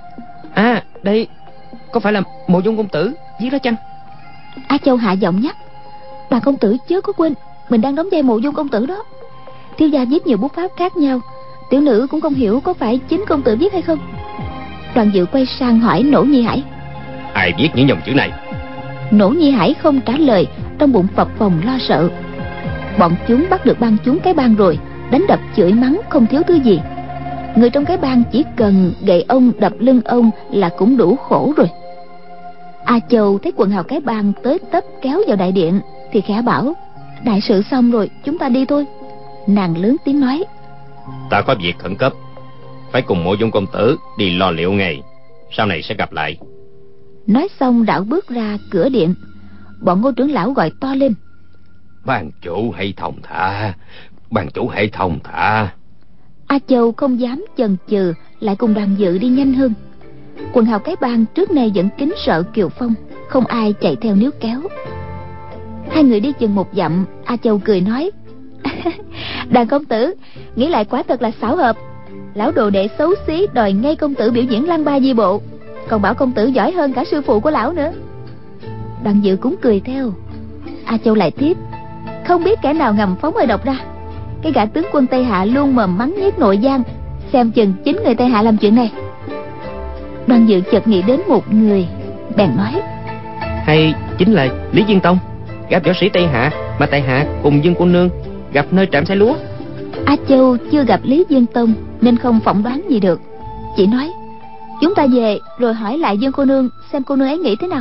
S3: Đây có phải là Mộ Dung công tử viết đó chăng?
S5: A Châu hạ giọng nhắc: Đoàn công tử chớ có quên, mình đang đóng vai Mộ Dung công tử đó. Thiếu gia viết nhiều bút pháp khác nhau, tiểu nữ cũng không hiểu có phải chính công tử viết hay không. Đoàn Dự quay sang hỏi Nỗ Nhi Hải:
S2: Ai viết những dòng chữ này?
S5: Nỗ Nhi Hải không trả lời, trong bụng phập phồng lo sợ. Bọn chúng bắt được ban chúng cái bang rồi, đánh đập chửi mắng không thiếu thứ gì. Người trong cái bang chỉ cần gậy ông đập lưng ông là cũng đủ khổ rồi. A Châu thấy quần hào cái bang tới tấp kéo vào đại điện thì khẽ bảo: Đại sự xong rồi, chúng ta đi thôi. Nàng lớn tiếng nói:
S2: Ta có việc khẩn cấp, phải cùng Mộ Dung công tử đi lo liệu ngay, sau này sẽ gặp lại.
S5: Nói xong đảo bước ra cửa điện. Bọn Ngô trưởng lão gọi to lên:
S2: Ban chủ hãy thông thả, ban chủ hãy thông thả.
S5: A Châu không dám chần chừ, lại cùng Đoàn Dự đi nhanh hơn. Quần hào cái bang trước nay vẫn kính sợ Kiều Phong, không ai chạy theo níu kéo. Hai người đi chừng một dặm, A Châu cười nói: Đoàn công tử, nghĩ lại quả thật là xảo hợp. Lão đồ đệ xấu xí đòi ngay công tử biểu diễn Lăng Ba Di Bộ, còn bảo công tử giỏi hơn cả sư phụ của lão nữa. Đoàn Dự cũng cười theo. A Châu lại tiếp: Không biết kẻ nào ngầm phóng hơi độc ra. Cái gã tướng quân Tây Hạ luôn mồm mắng nhiếc nội giang, xem chừng chính người Tây Hạ làm chuyện này. Đoàn Dự chợt nghĩ đến một người, bèn nói:
S3: Hay chính là Lý Diên Tông, gã võ sĩ Tây Hạ mà tại Hạ cùng Dương cô nương gặp nơi trạm xay lúa.
S5: A Châu chưa gặp Lý Diên Tông nên không phỏng đoán gì được, chỉ nói: Chúng ta về rồi hỏi lại Dương cô nương xem cô nương ấy nghĩ thế nào.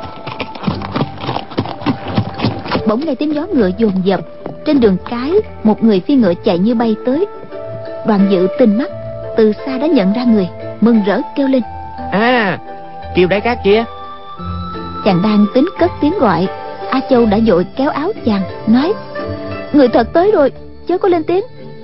S5: Bỗng nghe tiếng gió ngựa dồn dập. Trên đường cái, một người phi ngựa chạy như bay tới. Đoàn Dự tinh mắt, từ xa đã nhận ra người, mừng rỡ kêu lên:
S3: Kiều đại ca kia.
S5: Chàng đang tính cất tiếng gọi, A Châu đã vội kéo áo chàng nói: Người thật tới rồi, chớ có lên tiếng.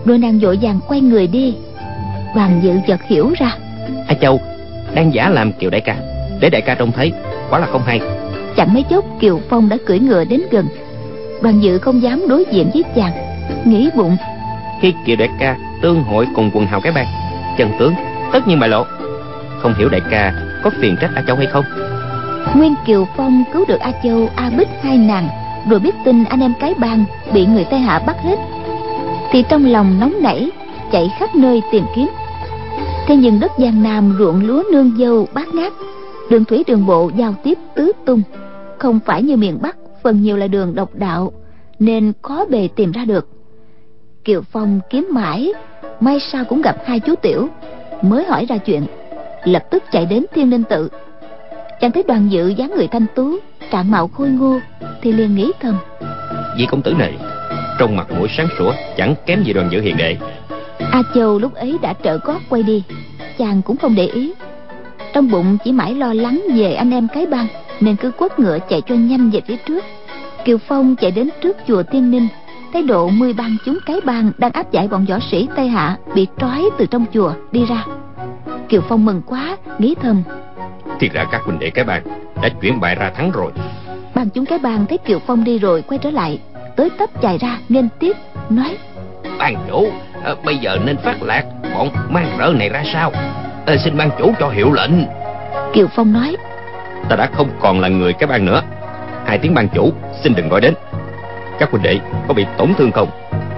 S5: Rồi nàng vội vàng quay người đi. Đoàn Dự chợt hiểu ra.
S3: A Châu đang giả làm Kiều đại ca, để đại ca trông thấy, quả là không hay.
S5: Chẳng mấy chốc Kiều Phong đã cưỡi ngựa đến gần. Đoàn Dự không dám đối diện với chàng, nghĩ bụng:
S3: Khi Kiều đại ca tương hội cùng quần hào cái bang, chân tướng tất nhiên bại lộ. Không hiểu đại ca có phiền trách A Châu hay không?
S5: Nguyên Kiều Phong cứu được A Châu, A Bích hai nàng, rồi biết tin anh em cái bang bị người Tây Hạ bắt hết, thì trong lòng nóng nảy, chạy khắp nơi tìm kiếm. Thế nhưng đất Giang Nam ruộng lúa nương dâu bát ngát, đường thủy đường bộ giao tiếp tứ tung, không phải như miền Bắc phần nhiều là đường độc đạo, nên khó bề tìm ra được. Kiều Phong kiếm mãi, may sao cũng gặp hai chú tiểu, mới hỏi ra chuyện, lập tức chạy đến Thiên Ninh Tự. Chàng thấy Đoàn Dự dáng người thanh tú, trạng mạo khôi ngô, thì liền nghĩ thầm:
S2: vị công tử này trong mặt mũi sáng sủa, chẳng kém gì Đoàn Dự hiền đệ.
S5: A Châu lúc ấy đã trở gót quay đi, chàng cũng không để ý. Trong bụng chỉ mãi lo lắng về anh em cái bang, nên cứ quất ngựa chạy cho nhanh về phía trước. Kiều Phong chạy đến trước chùa Thiên Ninh, thấy độ 10 bang chúng cái bang đang áp giải bọn võ sĩ Tây Hạ bị trói từ trong chùa đi ra. Kiều Phong mừng quá, nghĩ thầm:
S2: Thì ra các huynh đệ cái bang đã chuyển bại ra thắng rồi.
S5: Bang chúng cái bang thấy Kiều Phong đi rồi quay trở lại, tới tấp chạy ra nghênh tiếp, nói:
S2: Ban chủ, bây giờ nên phát lạc bọn mang rợ này ra sao? Xin ban chủ cho hiệu lệnh.
S5: Kiều Phong nói:
S2: Ta đã không còn là người cái bang nữa. 2 tiếng ban chủ xin đừng gọi đến. Các huynh đệ có bị tổn thương không?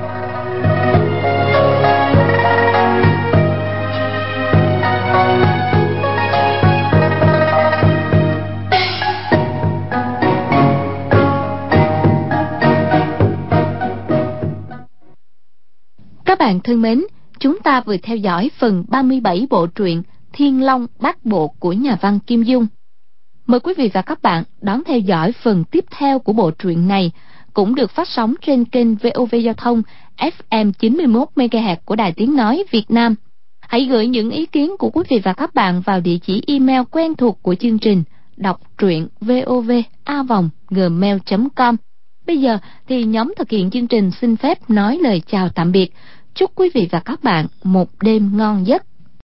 S1: Các bạn thân mến, chúng ta vừa theo dõi phần 37 bộ truyện Thiên Long Bát Bộ của nhà văn Kim Dung. Mời quý vị và các bạn đón theo dõi phần tiếp theo của bộ truyện này, cũng được phát sóng trên kênh VOV Giao thông FM 91 MHz của Đài Tiếng nói Việt Nam. Hãy gửi những ý kiến của quý vị và các bạn vào địa chỉ email quen thuộc của chương trình, đọc truyện vova@gmail.com. Bây giờ thì nhóm thực hiện chương trình xin phép nói lời chào tạm biệt. Chúc quý vị và các bạn một đêm ngon giấc.